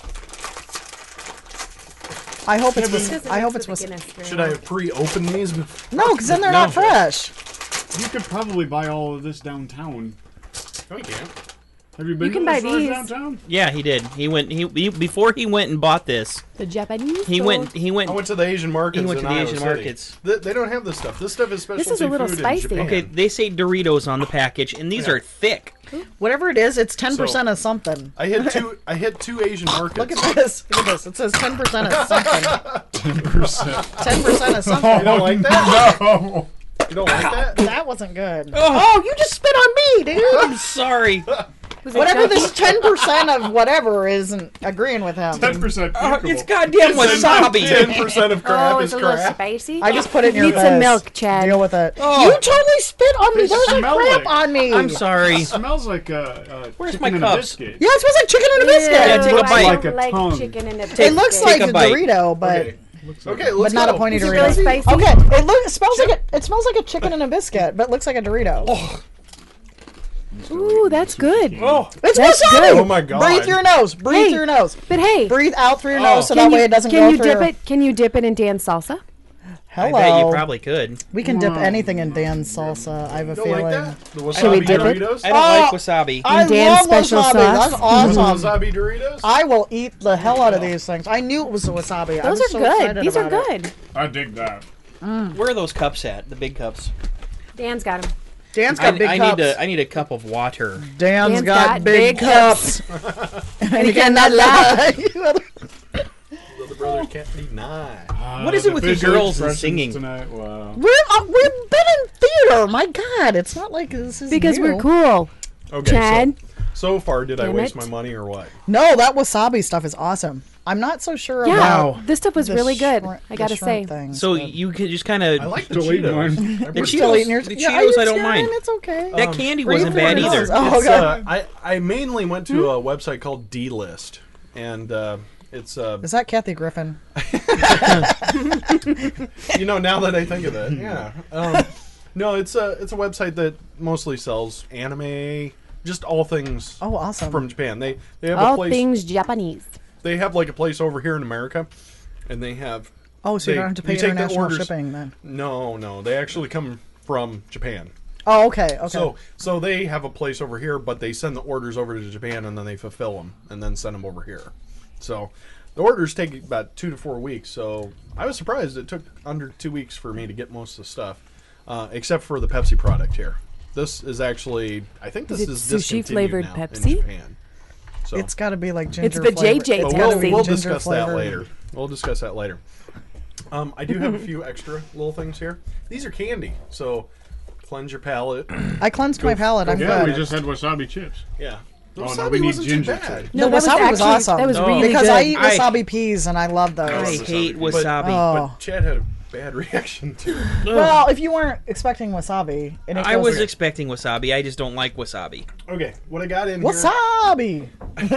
I hope it's This was- isn't I hope the it's was- beginner's very Should I well. pre-open these? No, because then they're No. not fresh. You could probably buy all of this downtown. No, you can't. Have you been You can to the buy stores these. downtown? Yeah, he did. He went. He, he before he went and bought this. The Japanese. He store? went. He went. I went to the Asian markets. He went to in the Iowa Asian City. markets. They, they don't have this stuff. This stuff is specialty is a little food spicy. in Japan. Okay, they say Doritos on the package, and these Yeah. are thick. Whatever it is, it's ten percent So- of something. I hit two. I hit two Asian markets. Look at this. Look at this. It says ten percent of something. ten percent. ten percent of You something. don't like that? No. You don't like that? That wasn't good. Oh, you just spit on me, dude. I'm sorry. Was it Whatever chunky? this ten percent of whatever isn't agreeing with him. Ten percent. Oh, it's goddamn Ten wasabi. percent of crap Oh, is it's a little crap. spicy. I just put it in your Need some fist. milk, Chad. Deal with it. Oh. You totally spit on me. They There's a smell crap like- on me. I'm sorry. It smells like uh, uh, Where's chicken my and a cups? biscuit. Yeah, it smells like chicken and a biscuit. Yeah, take a I bite. don't Like a like tongue. chicken in a It biscuit. looks like a a bite. Dorito, but Okay. Looks like Okay, but let's not go. a pointy Is it Dorito. really spicy? Okay, it look it smells like a it smells like a chicken and a biscuit, but it looks like a Dorito. Oh. Ooh, that's good. Oh, It's That's wasabi. good. Oh my God. Breathe through your nose. Breathe Hey. through your nose. But hey, Breathe out through your Oh. nose so can that way you, it doesn't can go you through. dip your- it? Can you dip it in Dan's salsa? Hello. I bet you probably could. We can dip anything in Dan's salsa. I have a you don't feeling. like that? The wasabi Should we dip it? Doritos? I don't Oh. like wasabi. I And Dan's love special wasabi. sauce? That's awesome. Wasabi Doritos? I will eat the hell out of these things. I knew it was a wasabi. I Those was are so good. excited These are about it. good. I dig that. Where are those cups at? The big cups. Dan's got them. Dan's I, got big I cups. need a. I need a cup of water. Dan's Dan's got, got big, big cups. and he cannot lie. The brothers can't deny. Uh, What is it the with you facial girls and expressions singing? tonight? Wow. We're, uh, we've been in theater. My God, it's not like this is Because new. we're cool. Okay, Chad. so, so far, did I Damn waste it. my money or what? No, that wasabi stuff is awesome. I'm not so sure Yeah, about this stuff was the really good. shrimp- I the gotta say. shrimp things, So but- you could just kind of. I like the Still eating Cheetos. mine. I The We're really- still Cheetos- eating yours. the Yeah, Cheetos are you I don't scaring? mind. It's okay. That Um, candy breathe wasn't through bad your either. nose. Oh, It's, God. uh, I, I mainly went to a website called D-List, and uh, it's uh, Is that Kathy Griffin? you know, now that I think of it, yeah. Um, no, it's a it's a website that mostly sells anime, just all things Oh, awesome. from Japan. They they have a All place. things Japanese. They have like a place over here in America, and they have oh, so you they- don't have to pay you take the international orders- shipping then. no, no. They actually come from Japan. Oh, okay, okay. So so they have a place over here, but they send the orders over to Japan, and then they fulfill them, and then send them over here. So the orders take about two to four weeks. So I was surprised it took under two weeks for me to get most of the stuff, uh, except for the Pepsi product here. This is actually, I think this Is is, it discontinued sushi-flavored now Pepsi? in Japan. So it's got to be like ginger. the J J. flavor. but It's we'll, gotta be we'll ginger discuss flavored. that later. We'll discuss that later. Um, I do have a few extra little things here. These are candy, so cleanse your palate. I cleansed my palate. I'm Yeah, good. we just had wasabi chips. Yeah. The Oh, no, wasabi we need wasn't too ginger bad. too. No, The that was wasabi was actually awesome. that was No. really because good. I eat I- wasabi peas and I love those. I wasabi, hate but- wasabi. Oh. But Chad had a bad reaction to it. Well, if you weren't expecting wasabi, and it I goes was with- expecting wasabi. I just don't like wasabi. Okay, what I got in wasabi.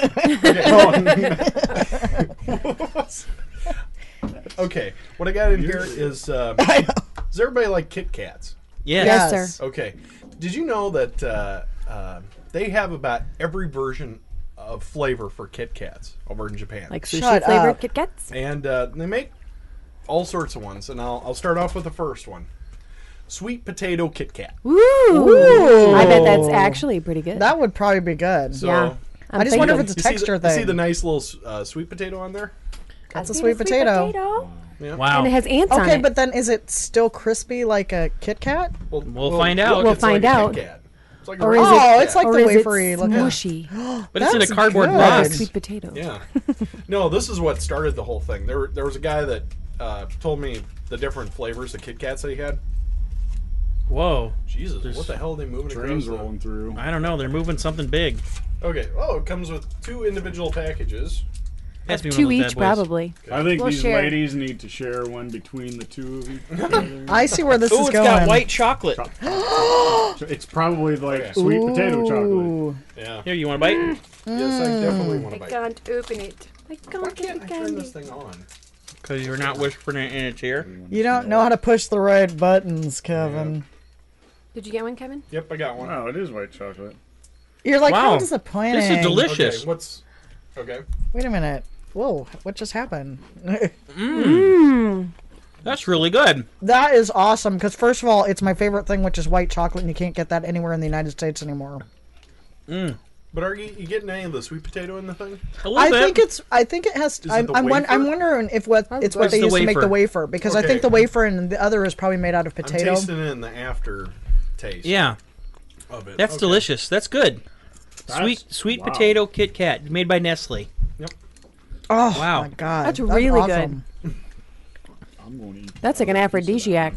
here. Okay, what I got in here is. Uh, I know. does everybody like Kit Kats? Yes. Yes, Yes. sir. Okay. Did you know that uh, uh, they have about every version of flavor for Kit Kats over in Japan? Like Shut sushi flavored up. Kit Kats. And uh, they make all sorts of ones, and I'll, I'll start off with the first one. Sweet potato Kit Kat. Ooh. Ooh. I bet that's actually pretty good. That would probably be good. So, yeah. I just wonder if thinking. it's a you see texture the, thing. You see the nice little uh, sweet potato on there? That's a I see sweet the potato. Yeah. Wow. And it has ants on Okay, it. but then is it still crispy like a Kit Kat? We'll, We'll find out. We'll it's find like a out. Kit Kat. It's like a Or real is Kit it- Oh, Kat. it's like or the is it wafery looking. smushy? But it's in a That's cardboard good. box. Sweet potato. Yeah. No, this is what started the whole thing. There, there was a guy that uh, told me the different flavors of Kit Kats that he had. Whoa. Jesus, There's what the hell are they moving Trains across the- rolling through. I don't know. They're moving something big. Okay. Oh, it comes with two individual packages. Has to be one Two of those each, bad boys. probably. I think We'll these share. ladies need to share one between the two of you. I see where this Ooh, is it's going. got white chocolate. It's probably like Okay. sweet potato chocolate. Ooh. Yeah. Here, you want a bite? Yes, I definitely want I to bite. can't open it. I can't Why get can't the I turn candy. this thing on? Because you're not whispering it in its ear. You don't know how to push the right buttons, Kevin. Did you get one, Kevin? Yep, I got one. Wow, it is white chocolate. You're like, Wow. how disappointing. This is delicious. Okay, what's... Okay. Wait a minute. Whoa, what just happened? That's really good. That is awesome, because first of all, it's my favorite thing, which is white chocolate, and you can't get that anywhere in the United States anymore. Mm. But are you, you getting any of the sweet potato in the thing? A little I bit. think it's. I think it has. Is it I'm. the I'm, won- I'm wafer? wondering if what it's what It's they the used to make the wafer. wafer, because I Okay. think the wafer and the other is probably made out of I'm potato. tasting it in the after taste Yeah, of it. that's Okay. delicious. That's good. That's- sweet sweet wow. potato Kit Kat made by Nestle. Oh Wow. my god, That's really good. awesome. I'm going to eat. That's like an aphrodisiac.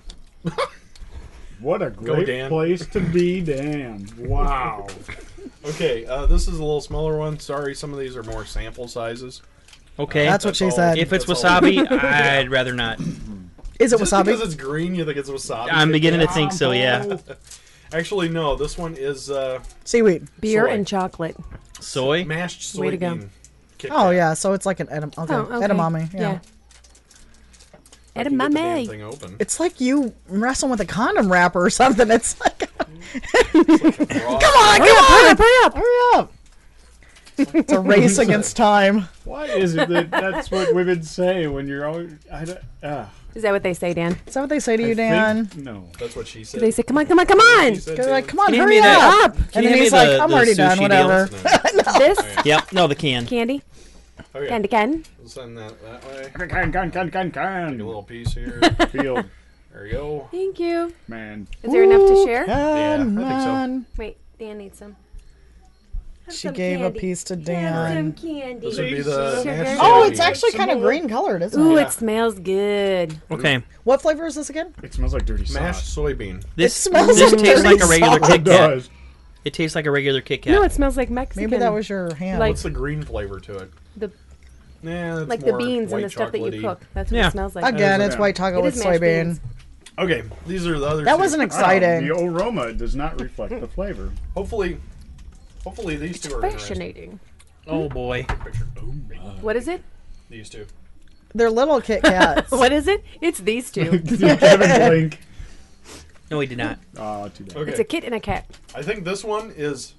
What a great Dan. place to be, Dan. Wow. Okay, uh, this is a little smaller one. Sorry, some of these are more sample sizes. Okay. That's what she all- said. if it's that's all. wasabi, I'd rather not. Is it Just wasabi? because it's green, you think it's wasabi? I'm beginning to think so. Yeah. Actually, no. This one is uh, Seaweed. Beer Soy. and chocolate. Soy. mashed Way to go. soybean. Kit Oh Kat. yeah, so it's like an edam- okay. Oh, okay. edamame. Yeah. Yeah. I can get the damn Edamame. thing open. It's like you wrestling with a condom wrapper or something. It's like, Raw. come on, Hurry come up, hurry on, up, hurry up. hurry up! It's a race against time. Why is it that that's what women say when you're always. I don't, ah, Is that what they say, Dan? Is that what they say to you, I Dan? think- no. That's what she said. They say, come on, come on, come on. She said They're too. like, come on, Can you hurry hand me that- up! can And you then hand he's me like, the- I'm the already done, sushi whatever. No. This Yep. No, the can. candy, Okay. candy can. We'll send that that way. Can, can, can, can, A can. little piece here. Field, There you go. Thank you. man. Is there enough to share? Yeah, I think so. Man. Wait, Dan needs some. Have She some gave candy. a piece to Have Dan. some candy. This would be the Sugar. mashed Oh, soybean. it's actually kind of green colored, isn't Ooh, it? it smells good. Okay. What flavor is this again? It smells like dirty mashed sauce. soybean. This smells this like tastes like a dirty regular sauce. Kit It Kat. does. It tastes like a regular Kit Kat. No, it smells like Mexican. Maybe that was your hand. Like- What's the green flavor to it? The- Nah, that's like the more beans and white the stuff that you chocolatey. cook. That's what Yeah. it smells like. Again, is it's it. white chocolate It with is mashed soybean. beans. Okay, these are the other That two. wasn't Wow, exciting. the aroma does not reflect the flavor. Hopefully, hopefully these two are interesting. Fascinating. Oh boy. Picture. Oh, What is it? these two. They're little Kit Kats. What is it? It's these two. Kevin Blink. No, he did not. Oh, too bad. Okay, It's a kit and a cat. I think this one is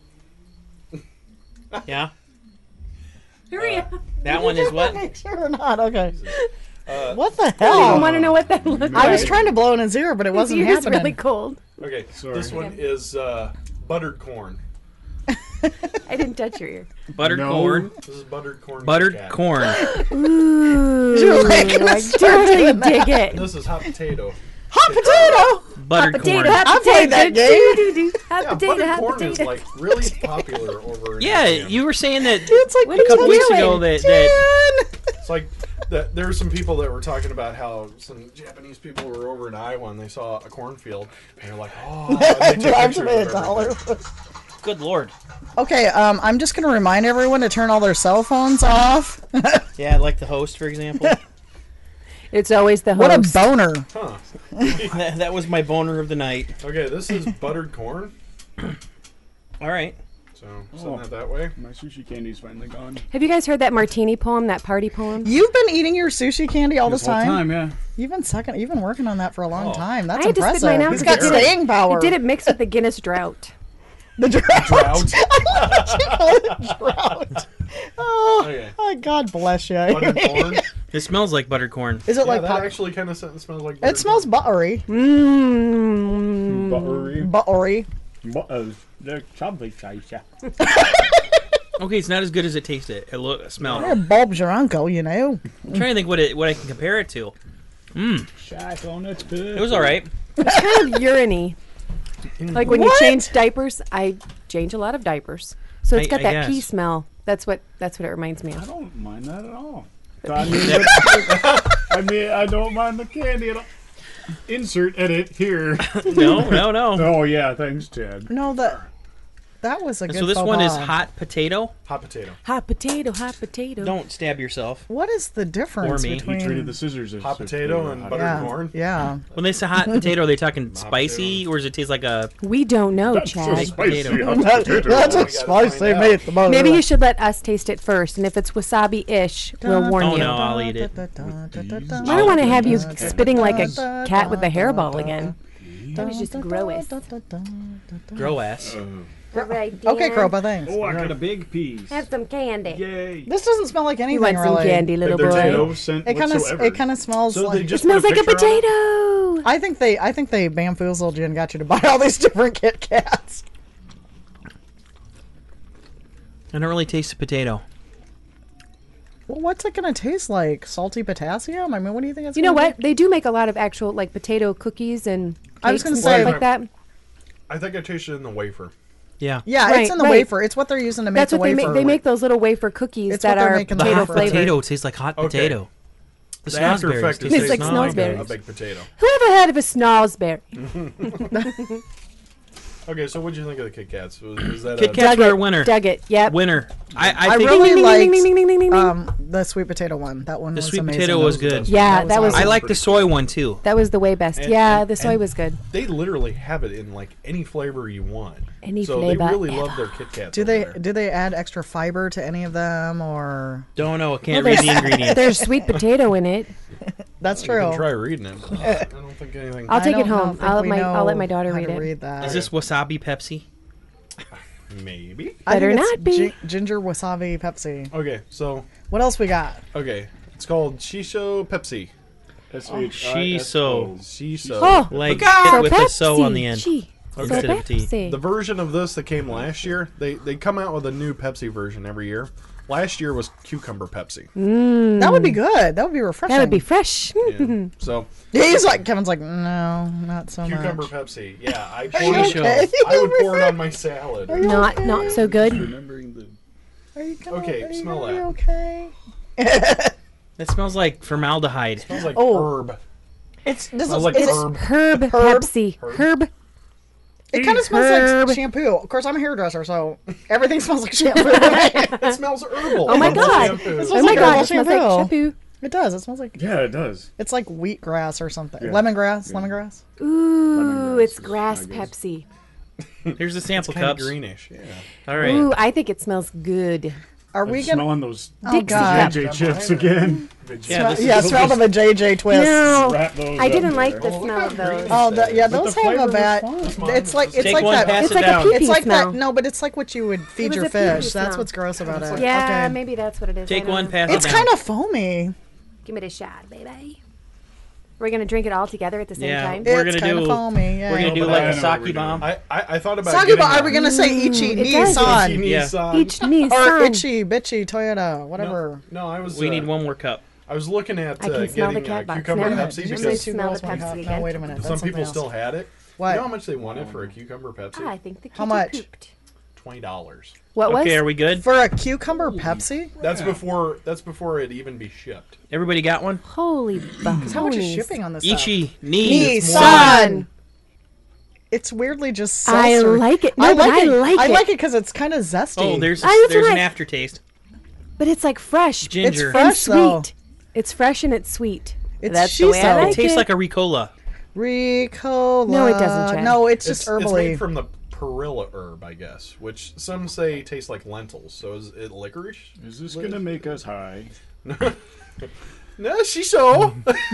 Yeah. Hurry up. That one is what? Make sure or not. Okay. uh, What the I hell? want to know what that looks like. I was trying to blow in his ear, but it His wasn't ear's happening. really cold. okay. Sorry. This one is uh, buttered corn. I didn't touch your ear. Buttered No. corn. This is buttered corn. Buttered Kit Kat. corn. Ooh, You're like, I let's start totally doing that. dig it. This is hot potato. Hot potato. Buttered Hot potato, corn. hot I potato. played that game. doo-doo-doo. Hot Yeah, potato, buttered hot corn potato. is like really popular over. In Yeah, Japan. you were saying that It's like What a are couple you weeks doing? ago that, that Dan. It's like the, there were some people that were talking about how some Japanese people were over in Iowa and they saw a cornfield and they're like, oh, and they took Drives pictures me a of dollar. everything. good lord. Okay, um, I'm just gonna remind everyone to turn all their cell phones off. Yeah, like the host, for example. It's always the What a host. boner! Huh. that, that was my boner of the night. Okay, this is buttered corn. All right. So send Oh. that that way. My sushi candy's finally gone. Have you guys heard that martini poem, that party poem? You've been eating your sushi candy all this, whole time? time, yeah. You've been sucking. You've been working on that for a long Oh. time. That's I had to spit impressive. mine out He's got because it- staying power. You did it mixed with the Guinness Drought. The drought. Drought. drought. Oh, Okay. oh, God bless you. Buttered corn. It smells like buttered corn. Is it Yeah, like that pop- actually kind of smells like. It buttered smells buttery. Mmm. Buttery. Buttery. Butter. The chocolate sauce. Okay, it's not as good as it tasted. It look, smell. Yeah, Bob's your uncle, you know. I'm trying to think what it what I can compare it to. Mmm. It was all right. It's kind of urine-y. Like when What? you change diapers, I change a lot of diapers, so it's I- got I that guess. pee smell. That's what that's what it reminds me I of. don't mind that at all. I mean, I mean, I don't mind the candy at all. Insert edit here. No, no, no. Oh yeah, thanks, Chad. No, that that was a And good so this faux one is pas. hot potato. Hot potato. Hot potato, hot potato. Don't stab yourself. What is the difference Or me. He between He treated the scissors as Hot as potato potato. and Hot buttered yeah, corn. yeah. When they say hot potato, are they talking Hot spicy, or does it taste like a? We don't know, That's so Chad. spicy. Potato. Hot potato. That's We a gotta spicy find out. meat. the mother- Maybe you should let us taste it first, and if it's wasabi-ish, we'll warn Oh, you. no, I'll eat it. I don't want to have you spitting like a cat with a hairball again. That was just gross. Grow ass. Right, Okay, Kropa, thanks. Oh, I got a big piece. Have some candy. Yay. This doesn't smell like You anything want some really. candy, little There's boy? no scent It kind of whatsoever. it kind of smells So like. they It just smells put like a picture on it? potato. I think they I think they bamboozled you and got you to buy all these different Kit Kats. I don't really taste the potato. Well, what's it gonna taste like? Salty potassium? I mean, what do you think it's? You know gonna what? They do make a lot of actual like potato cookies and I was cakes gonna and say- stuff like that. I think I tasted it in the wafer. Yeah. Be? Yeah, Right, it's in the right. wafer. It's what they're using to make That's the what they wafer. make. They make those little wafer cookies It's that what they're are making The the potato hot flavor. flavored. potato tastes like hot Okay. potato. The, The after snozzberries effect taste is Tastes like like not like a, snozzberries. a baked potato. Whoever had of a snozzberry? Okay, so what did you think of the Kit Kats? Was, was that Kit a, Kats Dug were a it. winner. Dug it. Yep. Winner. I, I, I think really Ding, ding, liked ding, ding, ding, ding, ding, ding. um, the sweet potato one. That one the was sweet amazing. potato That was the good. best. Yeah, That that was was I like the soy one too. that was the way best. And- yeah, and- the soy and was good. They literally have it in like any flavor you want. Any so flavor they really ever. love their Kit Kats. Do over they there. do they add extra fiber to any of them or? Don't know. Can't Well, read the there's- ingredients. There's sweet potato in it. That's You can true. try reading it. but I don't think anything. I'll I take it don't know home. if I'll let we my I'll let know my daughter how read to it. Read that. Is this wasabi Pepsi? Maybe. I think Better it's not be. gi- ginger wasabi Pepsi. Okay, so What else we got? okay, it's called Shisho Pepsi. S H I S Shiso. O. Shisho. Oh, Like so it with a so on the Pepsi. end. Gee, so Instead of T. Pepsi. The version of this that came last year, they they come out with a new Pepsi version every year. Last year was cucumber Pepsi. That would be good. That would be refreshing. That would be fresh. Yeah. So He's like Kevin's like no, not so cucumber much. Pepsi. Yeah, I Are poured you it. okay? I would pour it on my salad. Are you Not okay? not so good. Remembering the Are you gonna, Okay, are you smell gonna be that. okay? That smells like formaldehyde. smells like Oh. herb. It's this Smells is like it's, herb. Herb, Herb. Pepsi. Herb. Herb. it kind of smells Herb. like shampoo. Of course, I'm a hairdresser, so everything smells like shampoo. to me. It smells herbal. Oh my It's God. shampoo. This Oh was my like god, herbal it smells like shampoo. shampoo. It does. It smells like yeah, it does. it's like wheatgrass or something. Yeah. Lemongrass. Yeah. Lemongrass. Ooh, Lemongrass it's is grass my guess. Pepsi. Here's the sample Kind of cups. greenish. Yeah. All right. Ooh, I think it smells good. Are I'm we gonna? smelling those Oh Dixie God. J J chips again. Yeah, Smell- this is- yeah, smell of a J J twist. No, Wrap those I up didn't there. like the Oh, look smell how of those. greenish Oh, that the, yeah, is. But those the have flavor a was bad. fine. It's like it's Take like one, that. pass It's it like a down. pee-pee It's like smell. that. No, but it's like what you would feed was your a pee-pee fish. That's smell. what's gross about it. Yeah, Okay. maybe that's what it is. I Take don't one, know. pass It's it down. kind of foamy. Give me the shot, baby. We're gonna drink it all together at the same Yeah. time. We're it's gonna kind of do- foamy. Yeah. We're gonna do but like I a know what we're sake doing. bomb. I, I, I thought about Sagi, getting are a- we gonna say Ooh, Ichi it does. Nissan Yeah. Nissan. Each knee or son. Ichi Bitchy Toyota, whatever? No, no, I was. We uh, need one more cup. I was looking at I uh, can smell the getting uh, cat box cucumber now. Pepsi Did you say because two Smell girls, the one Pepsi cup? No, again. wait a minute. That's some something people else. still had it. What? You know how much they wanted for a cucumber Pepsi? Ah, I think the How kitty much? pooped. Twenty dollars. What was? Okay, are we good? For a cucumber Pepsi? That's before. That's before it even be shipped. Everybody got one? Holy How much is buconies. shipping on this stuff? Ichi, knee, Nissan. It's weirdly just I seltzer. like it. No, I but like I it. like I it. like it because it's kind of zesty. Oh, there's a, Ah, that's there's an right. aftertaste. But it's like fresh. Ginger. It's fresh and though. sweet. It's fresh and it's sweet. It's That's the way I shiso. like It tastes it. like a Ricola. Ricola. No, it doesn't, Chad. No, it's It's, just it's herbally. made from the perilla herb, I guess, which some say tastes like lentils. So is it licorice? Is this gonna make us high? No, shisho.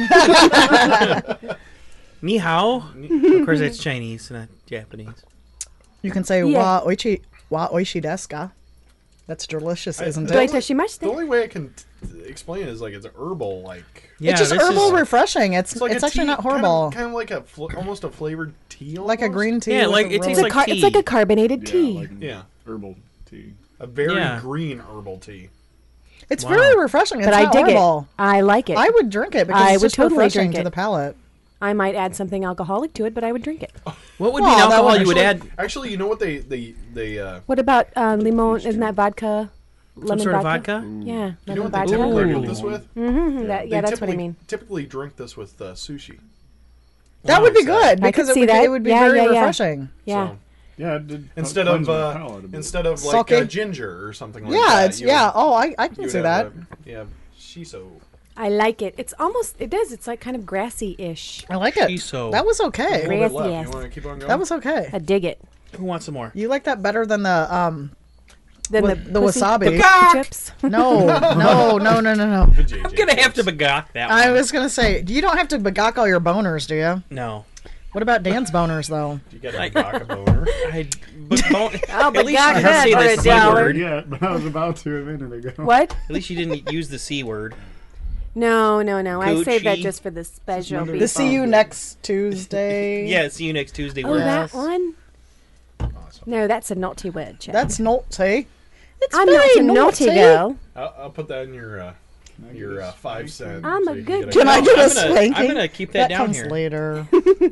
Ni hao. Of course, that's Chinese, not Japanese. You can say Yeah. wa oichi wa oishi desu ka? That's delicious, isn't I- it? Do I touch The only way I can t- explain it is like it's herbal, like Yeah, it's just this herbal is, refreshing. It's it's like it's a actually tea, not horrible. Kind of, kind of like a fl- almost a flavored tea, like a almost. green tea. Yeah, with like a it roll. tastes It's, a like car- tea. it's like a carbonated Yeah, tea. like Yeah. herbal tea. A very Yeah. green herbal tea. It's Wow. very refreshing. It's But I not dig horrible. it. I like it. I would drink it because I it's would just totally refreshing drink to it. the palate. I might add something alcoholic to it, but I would drink it. What would Well, be an that alcohol would you would Actually- add? Actually, you know what they they they uh, What about uh, limon? Isn't that vodka? Some Lemon sort of vodka? vodka? Yeah, you know lemon what they vodka. typically Ooh. do this with? Mm-hmm. That, yeah, They that's what I typically- mean. Typically drink this with uh, sushi. That Wow. would be So- good I because could it see would, that. it would be Yeah, very yeah, yeah. refreshing. Yeah. So, Yeah, it did instead cleanse of my uh, palate a bit. instead of like Sake? uh, ginger or something like Yeah, that. it's you yeah. would- Oh, I, I you can would see have, that. uh, yeah, shiso. I like it. It's almost, it is. It's like kind of grassy-ish. I like it. Shiso. That was A okay. little bit Grassy left. ass. You want to keep on going? That was okay. I dig it. Who wants some more? You like that better than the um Then Wa- the, the pussy- wasabi. the chips. no no no no no no. The J J I'm gonna have to chips. begok that one. I was gonna say you don't have to begok all your boners, do you? No. What about Dan's boners though? You got a baka boner. I, but don't, I'll at least begok you didn't that say for the a C dollar. word. Yeah, but I was about to a minute ago. What? At least you didn't use the C word. No, no, no. I saved that Coochie. just for the special Monday. people. The see you next Tuesday. Yeah, see you next Tuesday. Oh, word. that Yes. one? Awesome. No, that's a naughty word, Chad. That's naughty. It's I'm very not a naughty naughty. girl. I'll, I'll put that in your uh, your uh, five cent. I'm so a you good get Can I I'm get a gonna- spanking? I'm gonna keep that, That down comes here. later.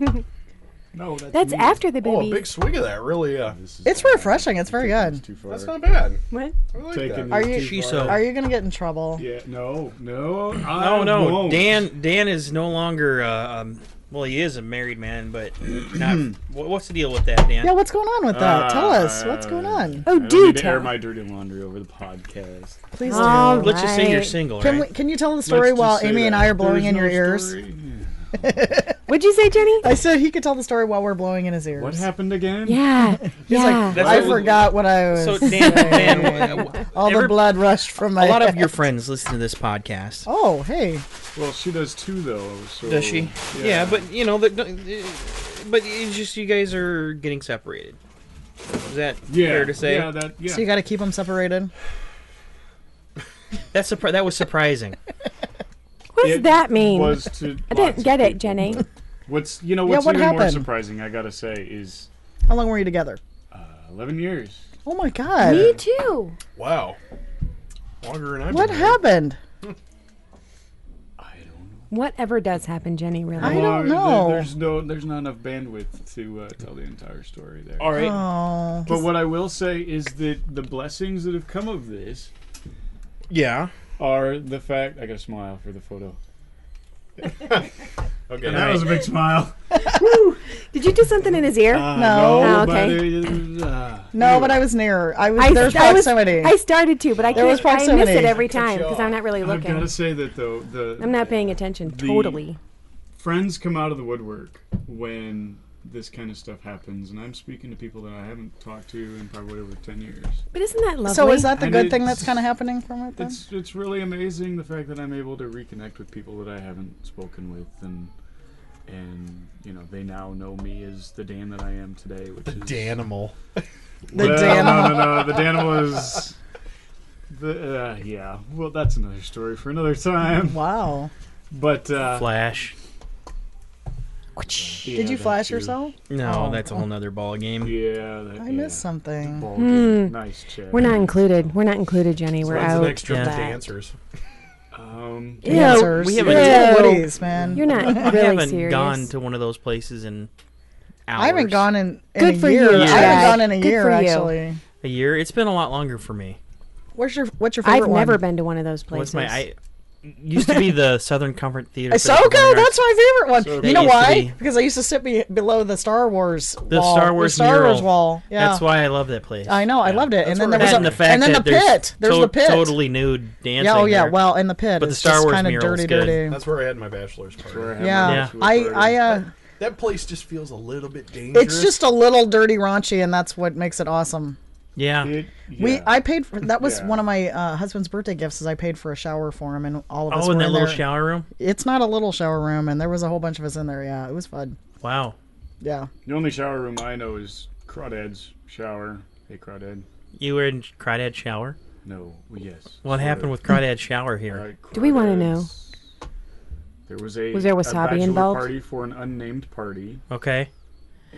No, that's, That's me. after the Oh, a baby. big swig of that, really. Uh, This is It's bad. refreshing. It's very Taking this good. Too far. that's not bad. What? I like Taking that. Are this you- too Shiso. far. Are you gonna get in trouble? Yeah, no, no, I No, no. won't. Dan Dan is no longer. Uh, um, well, he is a married man, but not. what, what's the deal with that, Dan? Yeah, what's going on with that? Tell us. Uh, What's going on? Oh, I don't do need to air tell. my dirty laundry over the podcast. Please Oh, do. Let's just say you're Right. single, Can we, right? can you tell the story Let's while just say Amy and that. I are blowing There's in your no ears? story. What'd you say, Jenny? I said he could tell the story while we're blowing in his ears. What happened again? Yeah. He's yeah. like, That's I what we- forgot what I was. So Dan, Dan, saying. uh, all the every- blood rushed from my a lot of head. your friends listen to this podcast. Oh, hey. Well, she does too, though. So, Does she? Yeah, but you know, the, but it's just you guys are getting separated. Is that yeah, fair to say? Yeah, that. Yeah. So you got to keep them separated. That's surpri- that was surprising. What does It that mean? Was to I lots didn't of get it, people. Jenny. What's you know Yeah, what's what even more happened? surprising? I gotta say is How long were you together? uh, eleven years. Oh my God. Me too. Wow. Longer than I've What been here. happened? I don't know. Whatever does happen, Jenny, really. I don't Well, there- know. There's no, there's not enough bandwidth to uh, tell the entire story there. All right. Oh. But what I will say is that the blessings that have come of this Yeah. are the fact. I got to smile for the photo. Okay. And that was a big smile. Did you do something in his ear? Uh, No. Oh, but okay. it- uh, No, but I was near. I was. I, There's I was, proximity. I started to, but I There was can't. I miss proximity. it every Cut time you because off. I'm not really I've looking. got to say that though, the I'm not paying attention. The- Totally. friends come out of the woodwork when this kind of stuff happens, and I'm speaking to people that I haven't talked to in probably over ten years. But isn't that lovely? so is that the And good thing it's- that's kind of happening from it then? It's it's really amazing the fact that I'm able to reconnect with people that I haven't spoken with, and and you know they now know me as the Dan that I am today, which is Danimal. The well, Dan- No, no, no. The Danimal is the uh, yeah. Well, that's another story for another time. Wow. But uh, Flash. yeah, Did you that flash too. yourself? No, Oh. that's a whole nother ball game. Yeah, that, I yeah. missed something. Ball Hmm. game. Nice check. We're not included. We're not included, Jenny. We're When's out. the next trip Yeah. to That. dancers? Um, Ew. Dancers. we You're haven't- at Ew. Woody's, man. You're not I really haven't serious. gone to one of those places in hours. I haven't gone in, in Good a for year. you, I Chad. haven't gone in a Good year for you. actually. a year. It's been a lot longer for me. What's your What's your favorite I've one? never been to one of those What's places. my? I used to be the Southern Comfort Theater. Uh, for the Soka, Performing that's Arts. my favorite one. So you that know used to why? be- Because I used to sit be- below the Star Wars The wall. Star Wars the Star mural. Wars wall. Yeah. That's why I love that place. I know. I Yeah. loved it. And then where there was That a, and the fact and then that the there's pit. There's to- the pit. totally nude dancing. Yeah. Oh yeah. there. Well, and the pit. But the is Star just Wars kind of mural's dirty, good. dirty. That's where I had my bachelor's That's where I party. have my Yeah. bachelor I party. I uh. That place just feels a little bit dangerous. It's just a little dirty, raunchy, and that's what makes it awesome. Yeah. It- We yeah. I paid for that was Yeah. one of my uh, husband's birthday gifts. Is I paid for a shower for him, and all of us Oh, were in that little there. shower room. It's not a little shower room, and there was a whole bunch of us in there. Yeah, it was fun. Wow. Yeah. The only shower room I know is Crawdad's shower. Hey, Crawdad. You were in Crawdad's shower. No. Well, yes. What sort happened of. with Crawdad's shower here? Alright, Do we wanna Crawdad's- There was a Was there a wasabi bachelor involved? party for an unnamed party, Okay.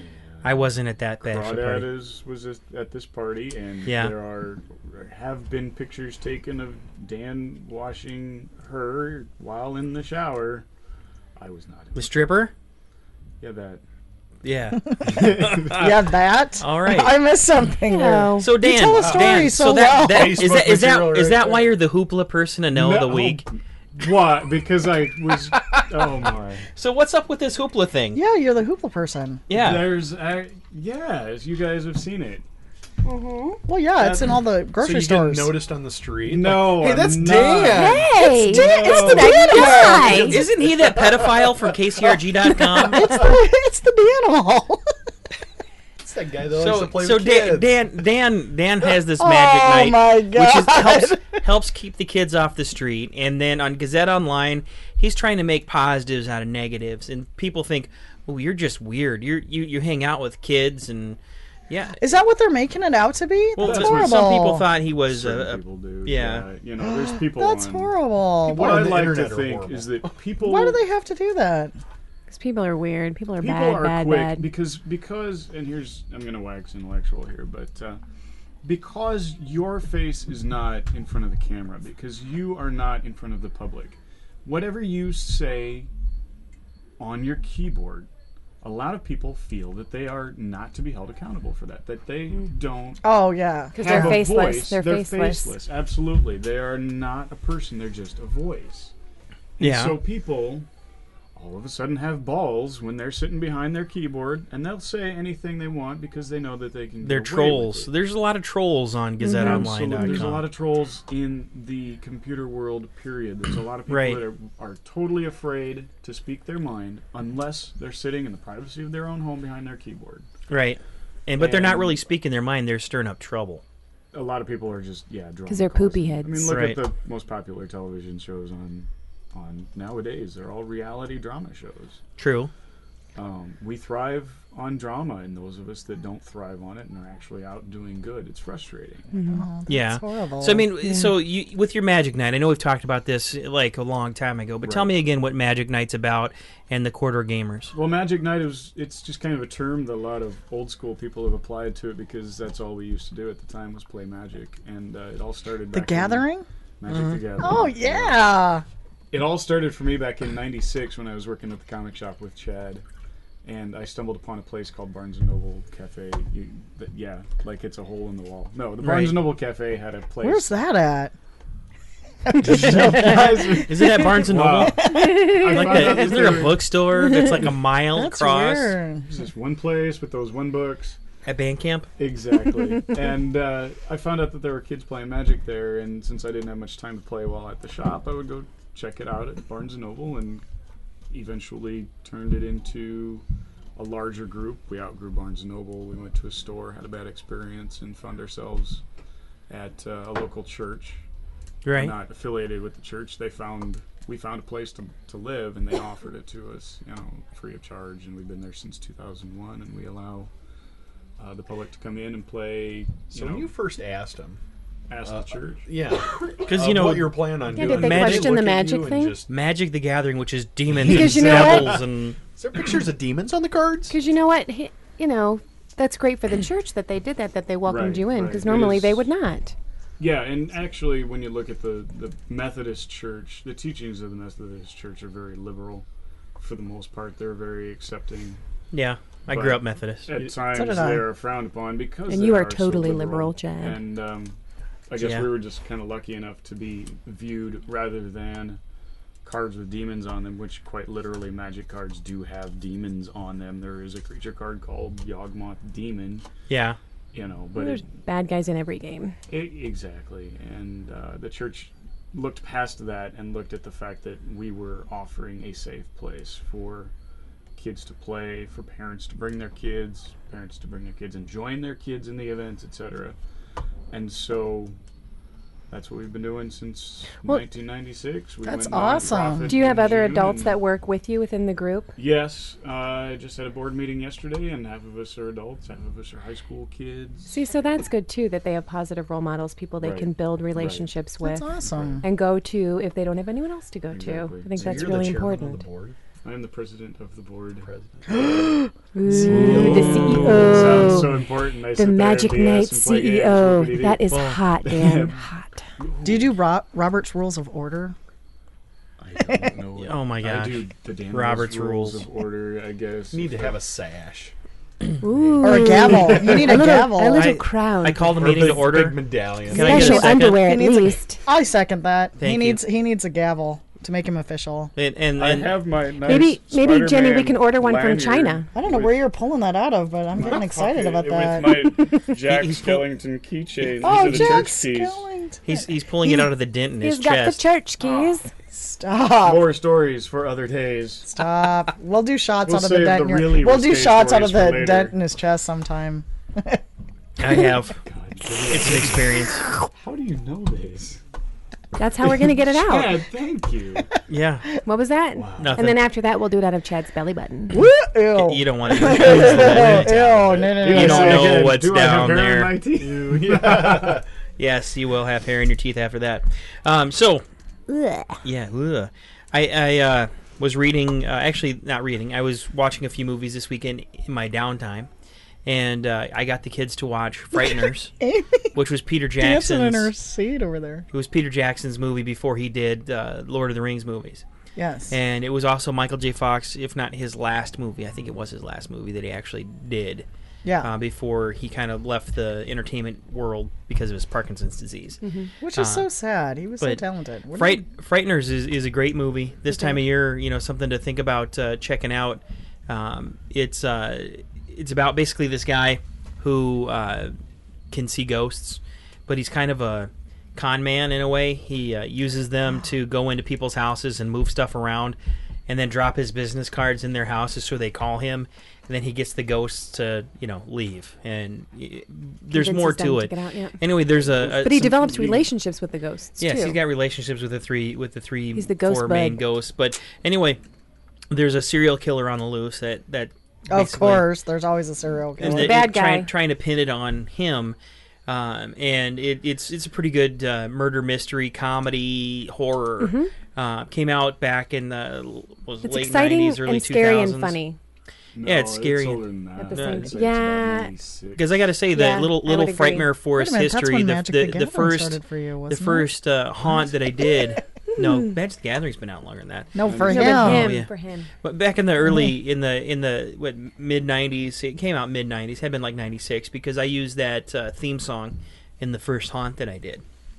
I wasn't at that bachelor Crawdad party. is was this- at this party, and Yeah. there are have been pictures taken of Dan washing her while in the shower. I was not. The stripper? Yeah, that. Yeah. Yeah, that. All right. I missed something there. So Dan, you tell a story Dan, so, so that, well. that is that is that material is right that there. why you're the hoopla person to know No. the week? What? Because I was. Oh my. So what's up with this hoopla thing? Yeah, you're the hoopla person. Yeah. There's. Uh, yeah, as you guys have seen it. Mm-hmm. Well, yeah, it's in all the So grocery you stores. get noticed on the street? No, Like, hey, that's I'm Dan. not. Hey, It's Dan- it's the that Dan guy. Isn't he that pedophile from K C R G dot com? It's the it's the animal. It's that guy that likes So, to play so with Dan, kids. Dan, Dan, Dan has this magic Oh, night, my which is, God. helps helps keep the kids off the street. And then on Gazette Online, he's trying to make positives out of negatives, and people think, "Oh, you're just weird. You're you you hang out with kids and." Yeah. Is that what they're making it out to be? Well, That's some horrible. some people thought he was Certain a, a people do. yeah. You know, there's people. That's on, horrible. What People on I the like to internet are think horrible. is that people. Why do they have to do that? Because people are weird. People are People bad, are bad, quick bad. because because and here's I'm gonna wax intellectual here, but uh, because your face is not in front of the camera, because you are not in front of the public, whatever you say on your keyboard, a lot of people feel that they are not to be held accountable for that. That they don't Oh yeah. Because have they're a faceless. voice. They're, They're faceless. Absolutely, they are not a person. They're just a voice. And Yeah. So people all of a sudden have balls when they're sitting behind their keyboard, and they'll say anything they want because they know that they can. they're get away with trolls. it. There's a lot of trolls on Gazette Online Absolutely. dot com. There's a lot of trolls in the computer world, period. There's a lot of people Right. that are, are totally afraid to speak their mind unless they're sitting in the privacy of their own home behind their keyboard. Right. And but they're not And- really speaking their mind. They're stirring up trouble. A lot of people are just, yeah, drawing 'Cause they're cause. poopy I heads. mean, look Right. at the most popular television shows on on nowadays. They're all reality drama shows. True. Um, we thrive on drama, and those of us that don't thrive on it and are actually out doing good, it's frustrating. Oh, that's Yeah. horrible. So I mean, so you with your Magic Night, I know we've talked about this like a long time ago, but tell Right. me again what Magic Night's about and the Quarter Gamers. Well, Magic Night is it's just kind of a term that a lot of old school people have applied to it because that's all we used to do at the time was play Magic, and uh, it all started the back in Gathering. Magic the Gathering. Oh yeah. It all started for me back in ninety-six when I was working at the comic shop with Chad, and I stumbled upon a place called Barnes and Noble Cafe. You, that, yeah, like it's a hole in the wall. No, the Barnes Right. and Noble Cafe had a place. Where's that at? Is it at Barnes and Wow. Noble? I Like found out that, that is there a there- bookstore that's like a mile That's across weird. There's this one place with those one books. at Bandcamp? Exactly. and uh, I found out that there were kids playing Magic there, and since I didn't have much time to play while at the shop, I would go check it out at Barnes and Noble, and eventually turned it into a larger group. We outgrew Barnes and Noble. We went to a store, had a bad experience, and found ourselves at uh, a local church. We're Right. not affiliated with the church. They found we found a place to, to live, and they offered it to us, you know, free of charge. And we've been there since two thousand one, and we allow uh, the public to come in and play. You So know, when you first asked him, ask uh, the church. yeah, Because uh, you know what you're planning on Yeah, doing. did they Magic- question the look at magic you and thing? just- Magic the Gathering, which is demons Because and you know what? devils and is there pictures of demons on the cards? Because you know what? He, you know, that's great for the church that they did that, that they welcomed Right, you in. right. Because It normally they is- would not. Yeah, and actually, when you look at the, the Methodist Church, the teachings of the Methodist Church are very liberal, for the most part. They're very accepting. yeah. I But- grew up Methodist. At times, did I. they are frowned upon because And they you are so totally liberal, liberal, Chad. And um, I guess Yeah. we were just kind of lucky enough to be viewed rather than cards with demons on them, which quite literally magic cards do have demons on them. There is a creature card called Yawgmoth Demon, Yeah. you know, but There's it, bad guys in every game. I- exactly. And uh, the church looked past that and looked at the fact that we were offering a safe place for kids to play, for parents to bring their kids, parents to bring their kids and join their kids in the events, et cetera. And so that's what we've been doing since Well, nineteen ninety-six. We that's went awesome. nonprofit Do you have in other June, adults and- that work with you within the group? Yes. Uh, I just had a board meeting yesterday, and half of us are adults, half of us are high school kids. See, so that's good too, that they have positive role models, people they Right. can build relationships That's with awesome. and go to if they don't have anyone else to go Exactly. to. I think So that's you're really the chairman important. Of the board. I am the president of the board. President. Ooh, the C E O. so important. I The sit there Magic at D S Knight and play C E games O. with D D. That is Well, hot, Dan. Hot. Do you do Ro- Robert's Rules of Order? I don't know. What Oh my I gosh. do the damn Robert's rules Rules. of order. I guess You need to have a sash. Ooh. Or a gavel. You need a, A little, gavel. a little I- crown. I called a Or a meeting to big, order. big medallion. Can I get a Special second? underwear He at needs a- least. I second that. Thank he you. needs he needs a gavel to make him official. And, and, I and have my nice Maybe, maybe Jenny, we Spider-Man can order one from lanyard China. I don't know with- where you're pulling that out of, but I'm getting excited about that. With my Jack He's full- Skellington keychain. Oh, These are the Jack church keys. Skellington. he's he's pulling it out of the dent in his He's got chest. the church keys. Stop. More stories for other days. Stop. We'll do shots We'll out of the save dent. the in your- really we'll do risque shots out of stories the for later. dent in his chest sometime. I have. It's an experience. How do you know this? That's how we're going to get it out. Chad, thank you. Yeah. What was that? Nothing. And then after that, we'll do it out of Chad's belly button. Woo! Ew. You don't want to. Ew, ew, no, no, no, You no. don't Say know again, what's do I have down hair in there. my teeth? Yes, you will have hair in your teeth after that. Um, so, Ugh. yeah, ugh. I, I uh, was reading, uh, actually not reading, I was watching a few movies this weekend in my downtime, and uh, I got the kids to watch Frighteners, Amy which was Peter dancing in her Jackson's. seat over there. It was Peter Jackson's movie before he did uh, Lord of the Rings movies. Yes. And it was also Michael J. Fox, if not his last movie. I think it was his last movie that he actually did. Yeah. Uh, before he kind of left the entertainment world because of his Parkinson's disease. Which is uh, so sad. He was so but talented. What Fright, Frighteners is, is a great movie. This time of year, you know, something to think about uh, checking out. Um, it's uh, it's about basically this guy who uh, can see ghosts, but he's kind of a con man in a way. He uh, uses them to go into people's houses and move stuff around, and then drop his business cards in their houses so they call him. And then he gets the ghosts to, you know, leave. And y- there's Convinces more them to to it. get out, yeah. Anyway, there's a, a But he some- develops relationships with the ghosts, Yes, too. he's got relationships with the three with the three He's the ghost four main bud. ghosts. But anyway, there's a serial killer on the loose that that Of basically- course, there's always a serial and killer. they- bad trying, guy. trying to pin it on him. Um, and it, it's it's a pretty good uh, murder mystery comedy horror. Uh, came out back in the was it It's late exciting nineties, early and scary two thousands. and funny. Yeah, it's No, scary. older than that. At the No, same it's- time. Yeah. Because I got to say, the Yeah, little I little would agree. Frightmare Forest Wait a minute, that's history, when the Magic the, the the Gathering first started for you, the wasn't it? first uh, haunt that I did. No, Magic the Gathering's been out longer than that. No, for No, him. but him, yeah. for him. But back in the early in the in the what mid nineties, it came out mid nineties. Had been like ninety six because I used that uh, theme song in the first haunt that I did.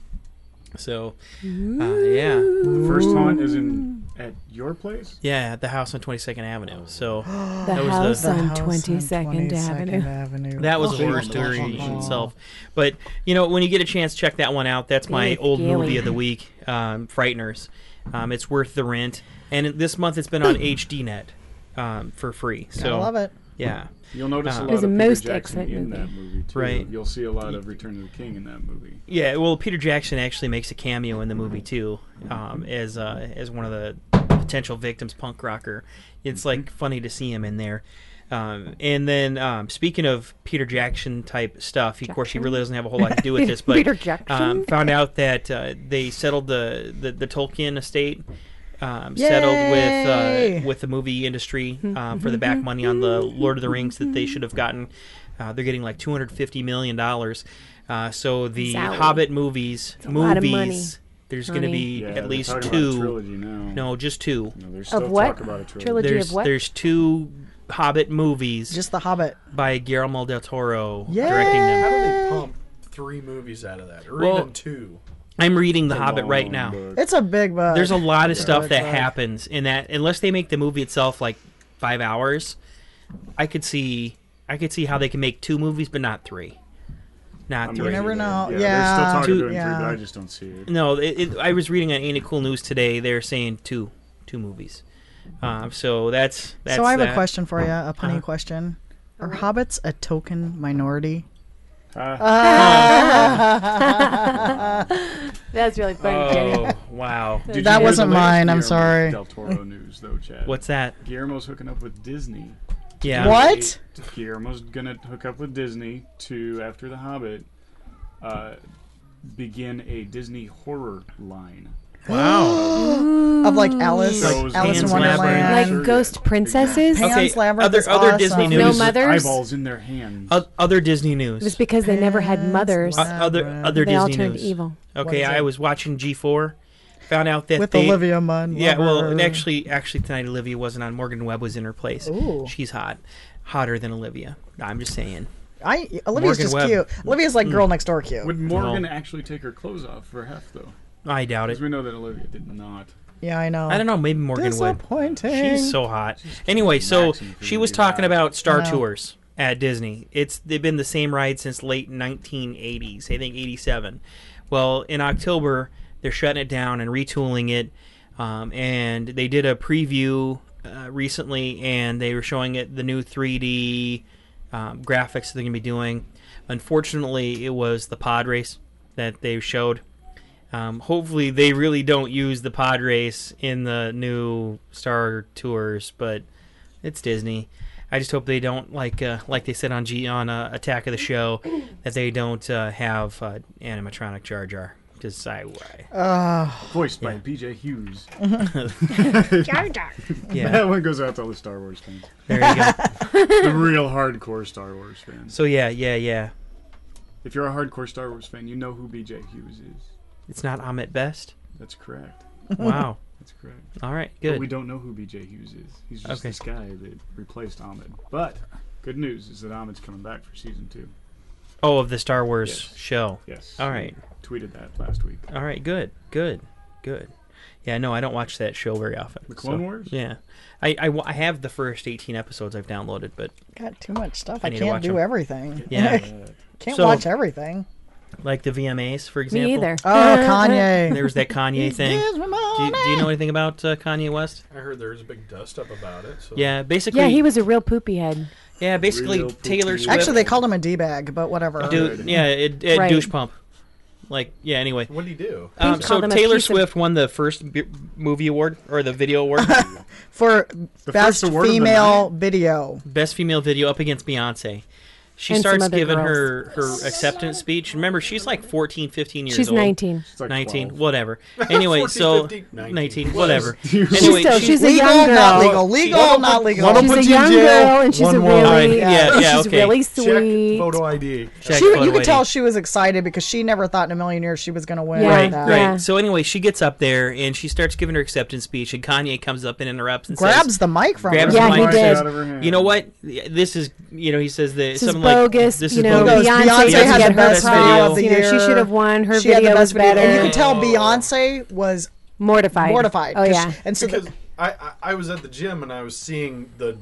So, uh, yeah, First haunt is in at your place. yeah, at the house on Twenty Second Avenue. So The that was house the- on The house on twenty-second Avenue. Avenue. that was Oh, a horror Oh. story in oh. itself. But you know, when you get a chance, check that one out. That's my Really old scary. movie of the week, um, Frighteners. Um, it's worth the rent, and this month it's been on H D net um, for free. I So love it. yeah. You'll notice Uh, a It lot was of a Peter most Jackson excellent in movie. that movie too. Right. You'll see a lot of Return of the King in that movie. Yeah, well, Peter Jackson actually makes a cameo in the movie too, um, as uh, as one of the potential victims, punk rocker. It's like funny to see him in there. Um, and then um, speaking of Peter Jackson type stuff, he, of course, he really doesn't have a whole lot to do with this, but Peter Jackson? um, found out that uh, they settled the, the the Tolkien estate. Um, settled with Yay! uh, with the movie industry um, for the back money on the Lord of the Rings that they should have gotten. Uh, they're getting like two hundred fifty million dollars. Uh, so the Zowie. Hobbit movies, a lot of movies, money. there's going to Honey. be Yeah, at they're least talking about a two. trilogy now. No, just two. No, there's still Of what? talk about a trilogy. Trilogy There's of what? there's two Hobbit movies Just the Hobbit. by Guillermo del Toro Yay! directing How them. do they pump three movies out of that, or Well, even two? I'm reading The It's a Hobbit right long now. book. It's a big book. There's a lot of Yeah. stuff that It's like- happens in that unless they make the movie itself like five hours, I could see I could see how they can make two movies but not three. Not I'm three. with never you there. know. Yeah, Yeah. they're still talking Two- doing yeah. three, but I just don't see it. No, it, it, I was reading on Ain't It Cool News today. They're saying two, two movies. Um, so that's that's. So I have that. a question for you, a punny Uh-huh. question. Are hobbits a token minority? Ah, That's really funny, Jenny. Oh wow! did you That hear wasn't the latest mine, I'm Guillermo sorry. Del Toro news, though, Chad. What's that? Guillermo's hooking up with Disney. Yeah. What? Guillermo's gonna hook up with Disney to, after The Hobbit, uh, begin a Disney horror line. Wow. of like Alice, Those Alice in Pan's Wonderland. Like ghost princesses. Pan's Okay, Labyrinth other- is other awesome. Disney No news. mothers. Eyeballs in their hands. O- other Disney news. It was because they never had mothers. O- other other They all Disney turned news. evil. Okay, is I it? was watching G four. Found out that With they, Olivia Munn. Yeah, love well, her. and actually, actually tonight Olivia wasn't on. Morgan Webb was in her place. Ooh. She's hot, hotter than Olivia. I'm just saying. I Olivia's Morgan just Webb. cute. Olivia's like girl next door cute. Would Morgan Well- actually take her clothes off for Hef, though? I doubt Because it. we know that Olivia did not. Yeah, I know. I don't know. Maybe Morgan Wood. Disappointing. She's so hot. Anyway, so Maxim for she was you. talking about Star I know. Tours at Disney. It's they've been the same ride since late nineteen eighties. I think eighty-seven. Well, in October they're shutting it down and retooling it, um, and they did a preview uh, recently, and they were showing it the new three D um, graphics they're going to be doing. Unfortunately, it was the pod race that they showed. Um, hopefully, they really don't use the pod race in the new Star Tours, but it's Disney. I just hope they don't like uh, like they said on G on uh, Attack of the Show that they don't uh, have uh, animatronic Jar Jar, because I, I Uh, Voiced by B J Hughes. Jar Jar. yeah. That one goes out to all the Star Wars fans. There you go. The real hardcore Star Wars fans. So yeah, yeah, yeah. If you're a hardcore Star Wars fan, you know who B J Hughes is. It's not Ahmet Best. That's correct. Wow. That's correct. All right, But we good. don't know who B J Hughes is. He's just Okay. this guy that replaced Ahmed. But good news is that Ahmed's coming back for season two. Oh, of the Star Wars Yes. show. Yes. All he right. Tweeted that last week. All right, good, good, good. Yeah, no, I don't watch that show very often. The Clone so, Wars? Yeah, I, I, wa- I have the first eighteen episodes I've downloaded, but got too much stuff. I I, need to can't watch do them. everything. Yeah. Can't So- watch everything. like the V M As, for example. Me either. Oh, Kanye. There was that Kanye thing. Gives me Do you, do you know anything about uh, Kanye West? I heard there was a big dust up about it. So. Yeah, basically. Yeah, he was a real poopy head. Yeah, basically Real Taylor poopy. Swift. Actually, they called him a d-bag, but whatever. Du- yeah, it, it Right. douche pump. Like, yeah. Anyway, What did he do? um, so called him a Taylor piece of- Swift won the first b- movie award or the video award, For The best first award of the female video. best female video up against Beyonce. She And some starts other giving girls. her, her acceptance speech. Remember, she's like fourteen, fifteen years She's old. nineteen. It's like nineteen, twelve. whatever. Anyway, fourteen, so fifteen, nineteen, nineteen, whatever. She's Anyway, still, she- she's a Legal, young girl. not legal. Legal, One not of legal. one of She's put a you in young jail, girl, and she's one a more. really, Alright, yeah, yeah, she's okay. really Check sweet. photo I D. check She, photo you could I D. tell she was excited because she never thought in a million years she was going to win. Yeah. Right, that. right. Yeah. So anyway, she gets up there and she starts giving her acceptance speech, and Kanye comes up and interrupts and Grabs says, the mic from grabs her. Yeah, the he mic and did. says, Out of her hand. "You know what? This is, you know," he says that This is something like, bogus. "This You is know, He goes, bogus." Beyonce, Beyonce didn't had get the her best props. video of the You know, she year. should have won. Her She had video the was best video. better. And you could tell Oh. Beyonce was Mortified. mortified. Oh 'cause- yeah. And so the- Because I, I I was at the gym and I was seeing the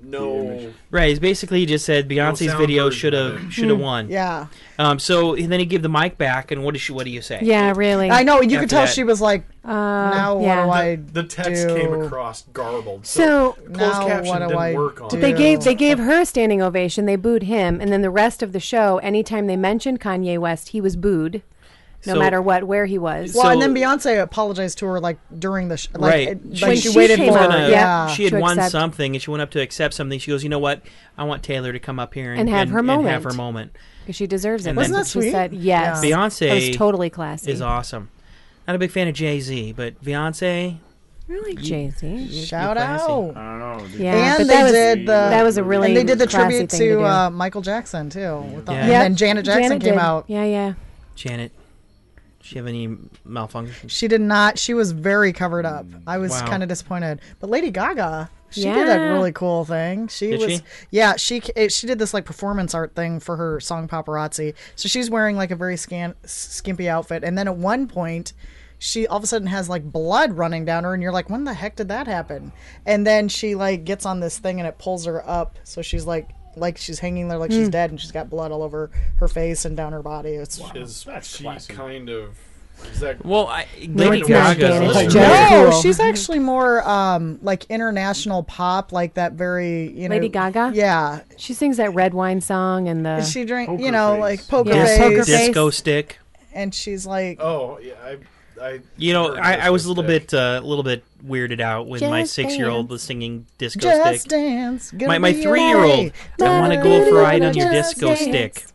no. Right. He's basically he just said Beyonce's sound video version should of have should have won. yeah. Um. So and then he gave the mic back, and what did she? What do you say? Yeah, really. I know. You After could tell that- she was like, Uh, now yeah. what do I The text do? came across garbled. So closed now caption what do didn't I work on do? it. they gave they gave her a standing ovation. They booed him, and then the rest of the show, anytime they mentioned Kanye West, he was booed, no So- matter what, where he was. Well, and So- then Beyonce apologized to her like during the sh- like, Right. it- When like she, she waited came for up, her. Gonna- Yeah. She had to won accept- something, and she went up to accept something. She goes, "You know what? I want Taylor to come up here and, And have her and moment. have her moment." Because she deserves it. And That's then- what Wasn't that she sweet? said. Yes. Yeah. Beyonce That was totally classy. Is awesome. Not a big fan of Jay Z, but Beyonce. I like Jay Z. Shout You're classy. out. I don't know. dude. Yeah, And but they that was, did the- that was a really And they did the classy tribute thing to, to do. uh, Michael Jackson too. With the- Yeah. And Yep. then Janet Jackson Janet came did. out. Yeah, yeah. Janet. She have any malfunctions? She did not. She was very covered up. I was Wow. kind of disappointed. But Lady Gaga, she did Yeah. a really cool thing. She Did was, she? yeah. She it, she did this like performance art thing for her song Paparazzi. So she's wearing like a very scan, skimpy outfit, and then at one point, she all of a sudden has like blood running down her, and you're like, when the heck did that happen? And then she like gets on this thing, and it pulls her up, so she's like. Like she's hanging there, like she's dead, and she's got blood all over her face and down her body. It's Is That's she classy. kind of? Is that Well, I, No, Lady it's not Gaga. gay. It's like- just no, cool. she's actually more um, like international pop, like that very you know. Lady Gaga? Yeah, She sings that red wine song and the. she drink Poker you know face. like poker Yeah, face, poker face. Disco stick. and she's like, Oh yeah, I. I You know, heard I, I was a Disco little Stick. bit, uh, a little bit weirded out when my Just six-year-old Dance. was singing "Disco just Stick." dance. gonna My my be three-year-old, alright. I want to go for a ride on your Just disco Dance. stick.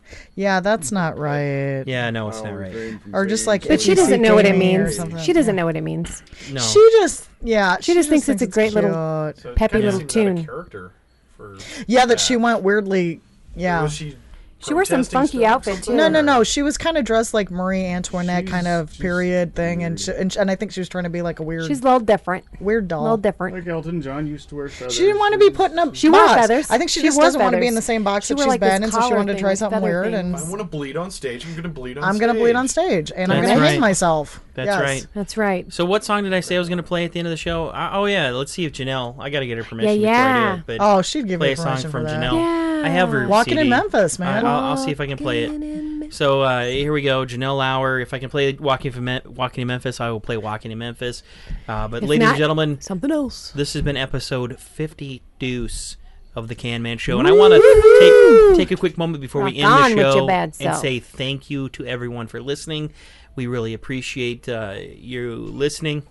Yeah, that's not right. Yeah, no, it's not right. Or just like, But if she you doesn't see know what it Jamie or means. something. She doesn't know what it means. No. She just, yeah, She just thinks it's a great little cute. So it peppy kinda little seems out of tune. character for Yeah, that she went weirdly. Yeah. Was she She wore some protesting funky stuff or outfit, something? too. No, no, no. She was kind of dressed like Marie Antoinette She's kind of just period thing, and, she, and sh- and I think she was trying to be like a weird, She's a little different. weird A doll. little different. Like Elton John used to wear feathers. She didn't want to be put in a She wore box. feathers. I think she, She just wore doesn't want to be feathers. in the same box She that wore, she's like, this been in, so she collar wanted to thing try with something feather weird. things. I And want to bleed on stage. I'm going to bleed on I'm stage. gonna bleed on stage, and I'm That's gonna right. hang myself. That's Yes. right. That's right. So what song did I say I was going to play at the end of the show? Uh, oh, yeah. Let's see if Janelle... I got to get her permission Yeah, before I yeah. do it. But Oh, she'd give play me a song permission from for that. Janelle. Yeah. I have her Walking C D. in Memphis, man. I, I'll, I'll see if I can play it. So uh, here we go. Janelle Lauer. If I can play Walking, from Me- Walking in Memphis, I will play Walking in Memphis. Uh, but If ladies not, and gentlemen, something else. this has been episode fifty deuce of the Can Man Show. And I want to take take a quick moment before we Rock end on the with your show bad and self. say thank you to everyone for listening. We really appreciate uh, you listening.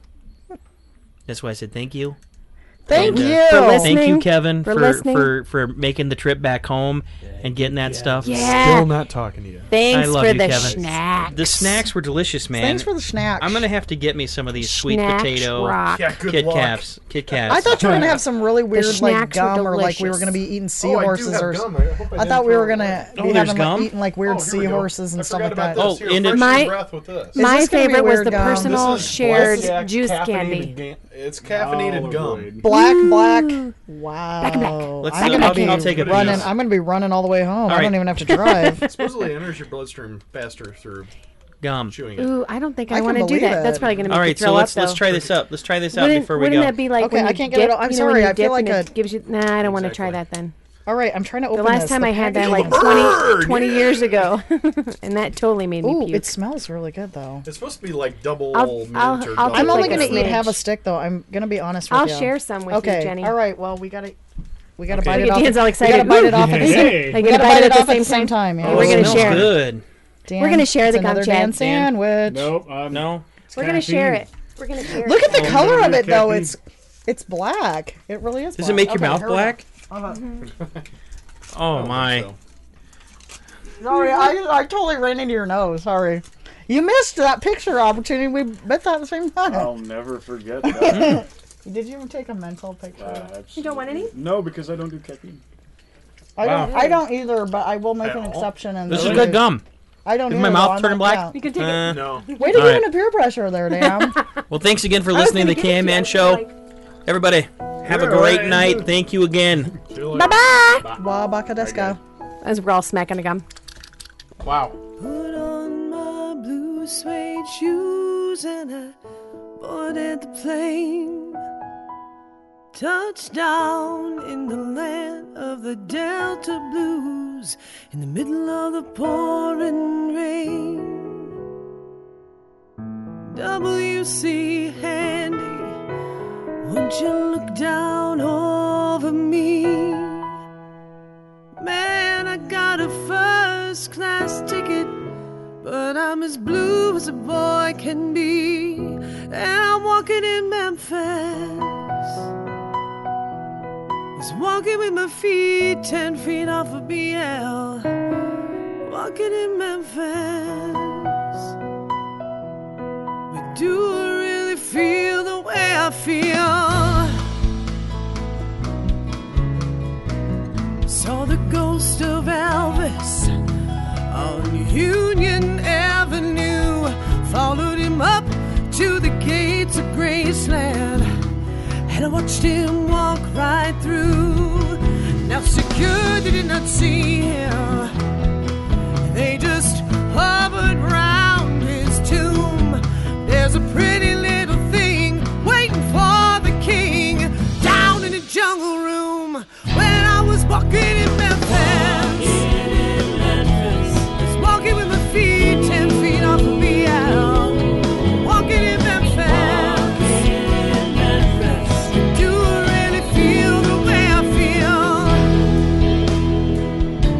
That's why I said thank you. Thank And, uh, you. For listening. Thank you, Kevin, For for listening. for, for making the trip back home and getting that stuff. Yeah. Still not talking to you. Thanks I love for you, the Kevin. snacks. The snacks were delicious, man. Thanks for the snacks. I'm gonna have to get me some of these sweet Snacks potato rock. Yeah, good Kit luck. Kats. Kit Kats. I thought you were gonna have some really weird like snacks were gum, or like we were delicious. gonna be eating Oh, I do seahorses, have or gum. I, hope I, I didn't thought we throw were it gonna away. be Oh, there's having like gum? eating like weird Oh, here we go. seahorses and I stuff forgot like about that. this. Oh, Here, in the- fresh My- your breath with this. Is My this gonna be favorite was weird the gum? personal This is shared black juice caffeinated candy. ga- It's caffeinated gum. Olive Black, black. Ooh. Wow. Black and black. Let's- I'm I'll- gonna I'll- be I'll take a running. piece. I'm gonna be running all the way home. I right. don't even have to drive. Supposedly enters your bloodstream faster through Gum. chewing it. Ooh, I don't think I I, can want to do believe that. it. That's probably going to make All you right, throw so let's up, let's though. try this up. Let's try this out Wouldn't, before we wouldn't go. that be like Okay, when I you can't get it dip, all- I'm you know, when sorry, you I feel dip like and a- it gives you. Nah, I don't want to try Exactly. that then. All right, I'm trying to open The last this. time The I had that package- like twenty, bird, twenty yeah. years ago, and that totally made me Ooh, puke. it smells really good though. It's supposed to be like double I'll- mint I'll- or I'll double. I'm take only like gonna a eat half a smidge. stick though. I'm gonna be honest with I'll you. share some with okay. you, Jenny. All right. Well, we gotta we gotta Okay. bite Look it at off. Dan's all We excited. gotta bite it off at the Hey. same. Hey. Are We you gotta gonna bite bite it it off at the at the same same time? time. Oh, Yeah. We're it gonna smells share it. good. Dan, We're gonna share it's the gum, another Chad. Dan sandwich. Nope. I'm, No. We're gonna share it. caffeine. We're gonna share Look it. at the Oh, color no, of it though. caffeine. It's it's black. It really is. Does black. it make your Okay, mouth here we go. black? Uh-huh. Oh my. So. Sorry, I I totally ran into your nose. Sorry. You missed that picture opportunity. We bet that at the same time. I'll never forget that. Did you even take a mental picture? Uh, You don't want any? No, because I don't do caffeine. I don't. Wow. I don't either, but I will make At an all? exception. And This is good gum. I don't. Is my either, mouth though. I'm turning not- black? You can take Uh, No. yeah. Way to All give right. into peer pressure there, Dan. Well, thanks again for listening to the Can Man Show. Everybody, have a Yeah, great right. night. Thank you again. See you later. Bye bye. Wa bakadeska. As we're all smacking a gum. Wow. Put on my blue suede shoes and I boarded the plane. Touchdown in the land of the Delta Blues in the middle of the pouring rain. W C Handy, won't you look down over me? Man, I got a first class ticket, but I'm as blue as a boy can be. And I'm walking in Memphis, was walking with my feet ten feet off of B L, walking in Memphis. But do I really feel the way I feel? Saw the ghost of Elvis on Union Avenue, followed him up to the gates of Graceland, and I watched him walk right through. Now security did not see him, they just hovered round his tomb. There's a pretty little thing waiting for the king down in the jungle room. When I was walking in Memphis, was walking with my feet ten feet off of B L, walking in Memphis. Do I really feel the way I feel?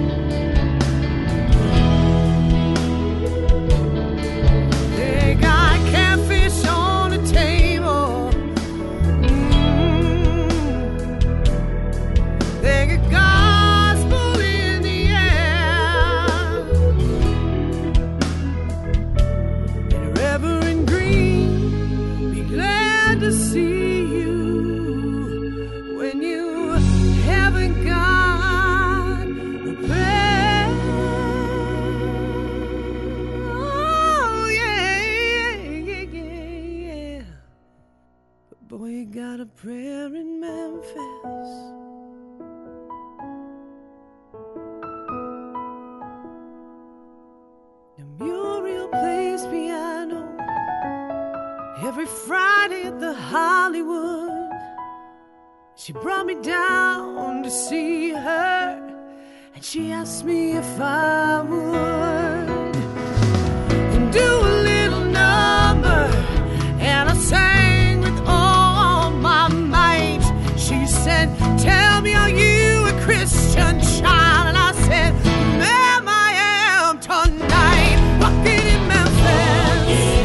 every Friday at the Hollywood. She brought me down to see her, and she asked me if I would do a little number, and I sang with all my might. She said, tell me, are you a Christian child? And I said, ma'am, I am tonight. Walking in Memphis,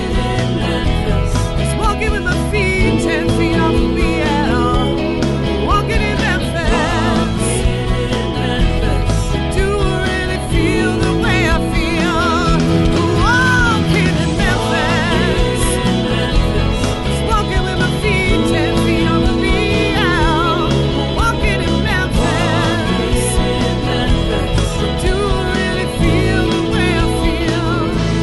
just walking with my feet ten feet off the piano. Walking in Memphis, do I really feel the way I feel? Walking in Memphis, just walking with my feet ten feet off the piano. Walking in Memphis, do I really feel the way I feel?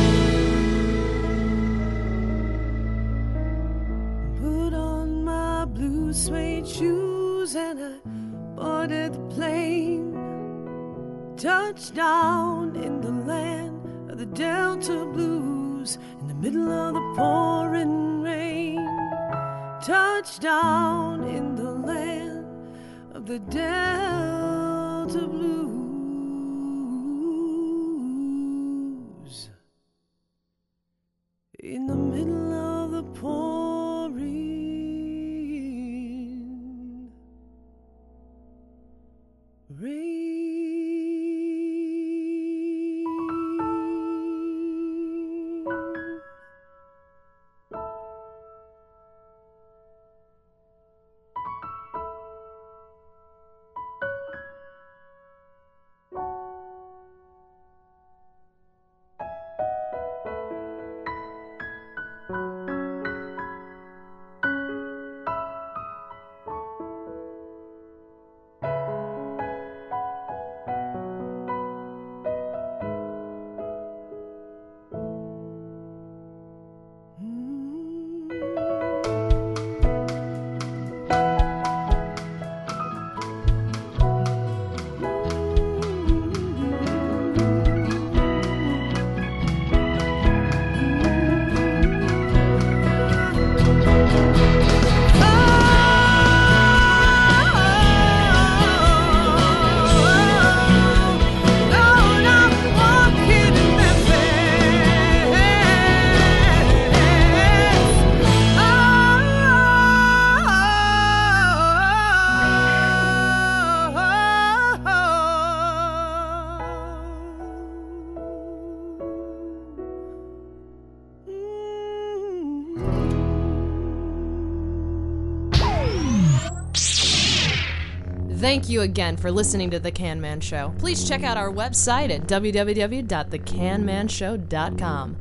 Put on my blue suede shoes and I boarded the plane. Touchdown in the land of the Delta Blues, in the middle of the pouring rain. Touchdown in the land of the Delta Blues, in the middle of the pouring rain. Thank you again for listening to The Can Man Show. Please check out our website at w w w dot the can man show dot com.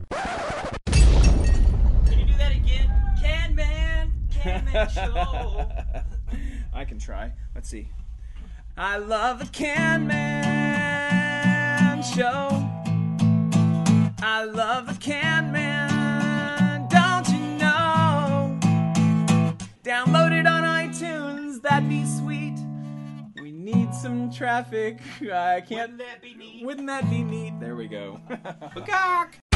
Can you do that again? Can Man, Can Man Show. I can try. Let's see. I love the Can Man Show. I love the Can Man. Don't you know? Download it on iTunes. That'd be sweet. We need some traffic. I can't. Wouldn't that be neat? Wouldn't that be neat? There we go. Peacock.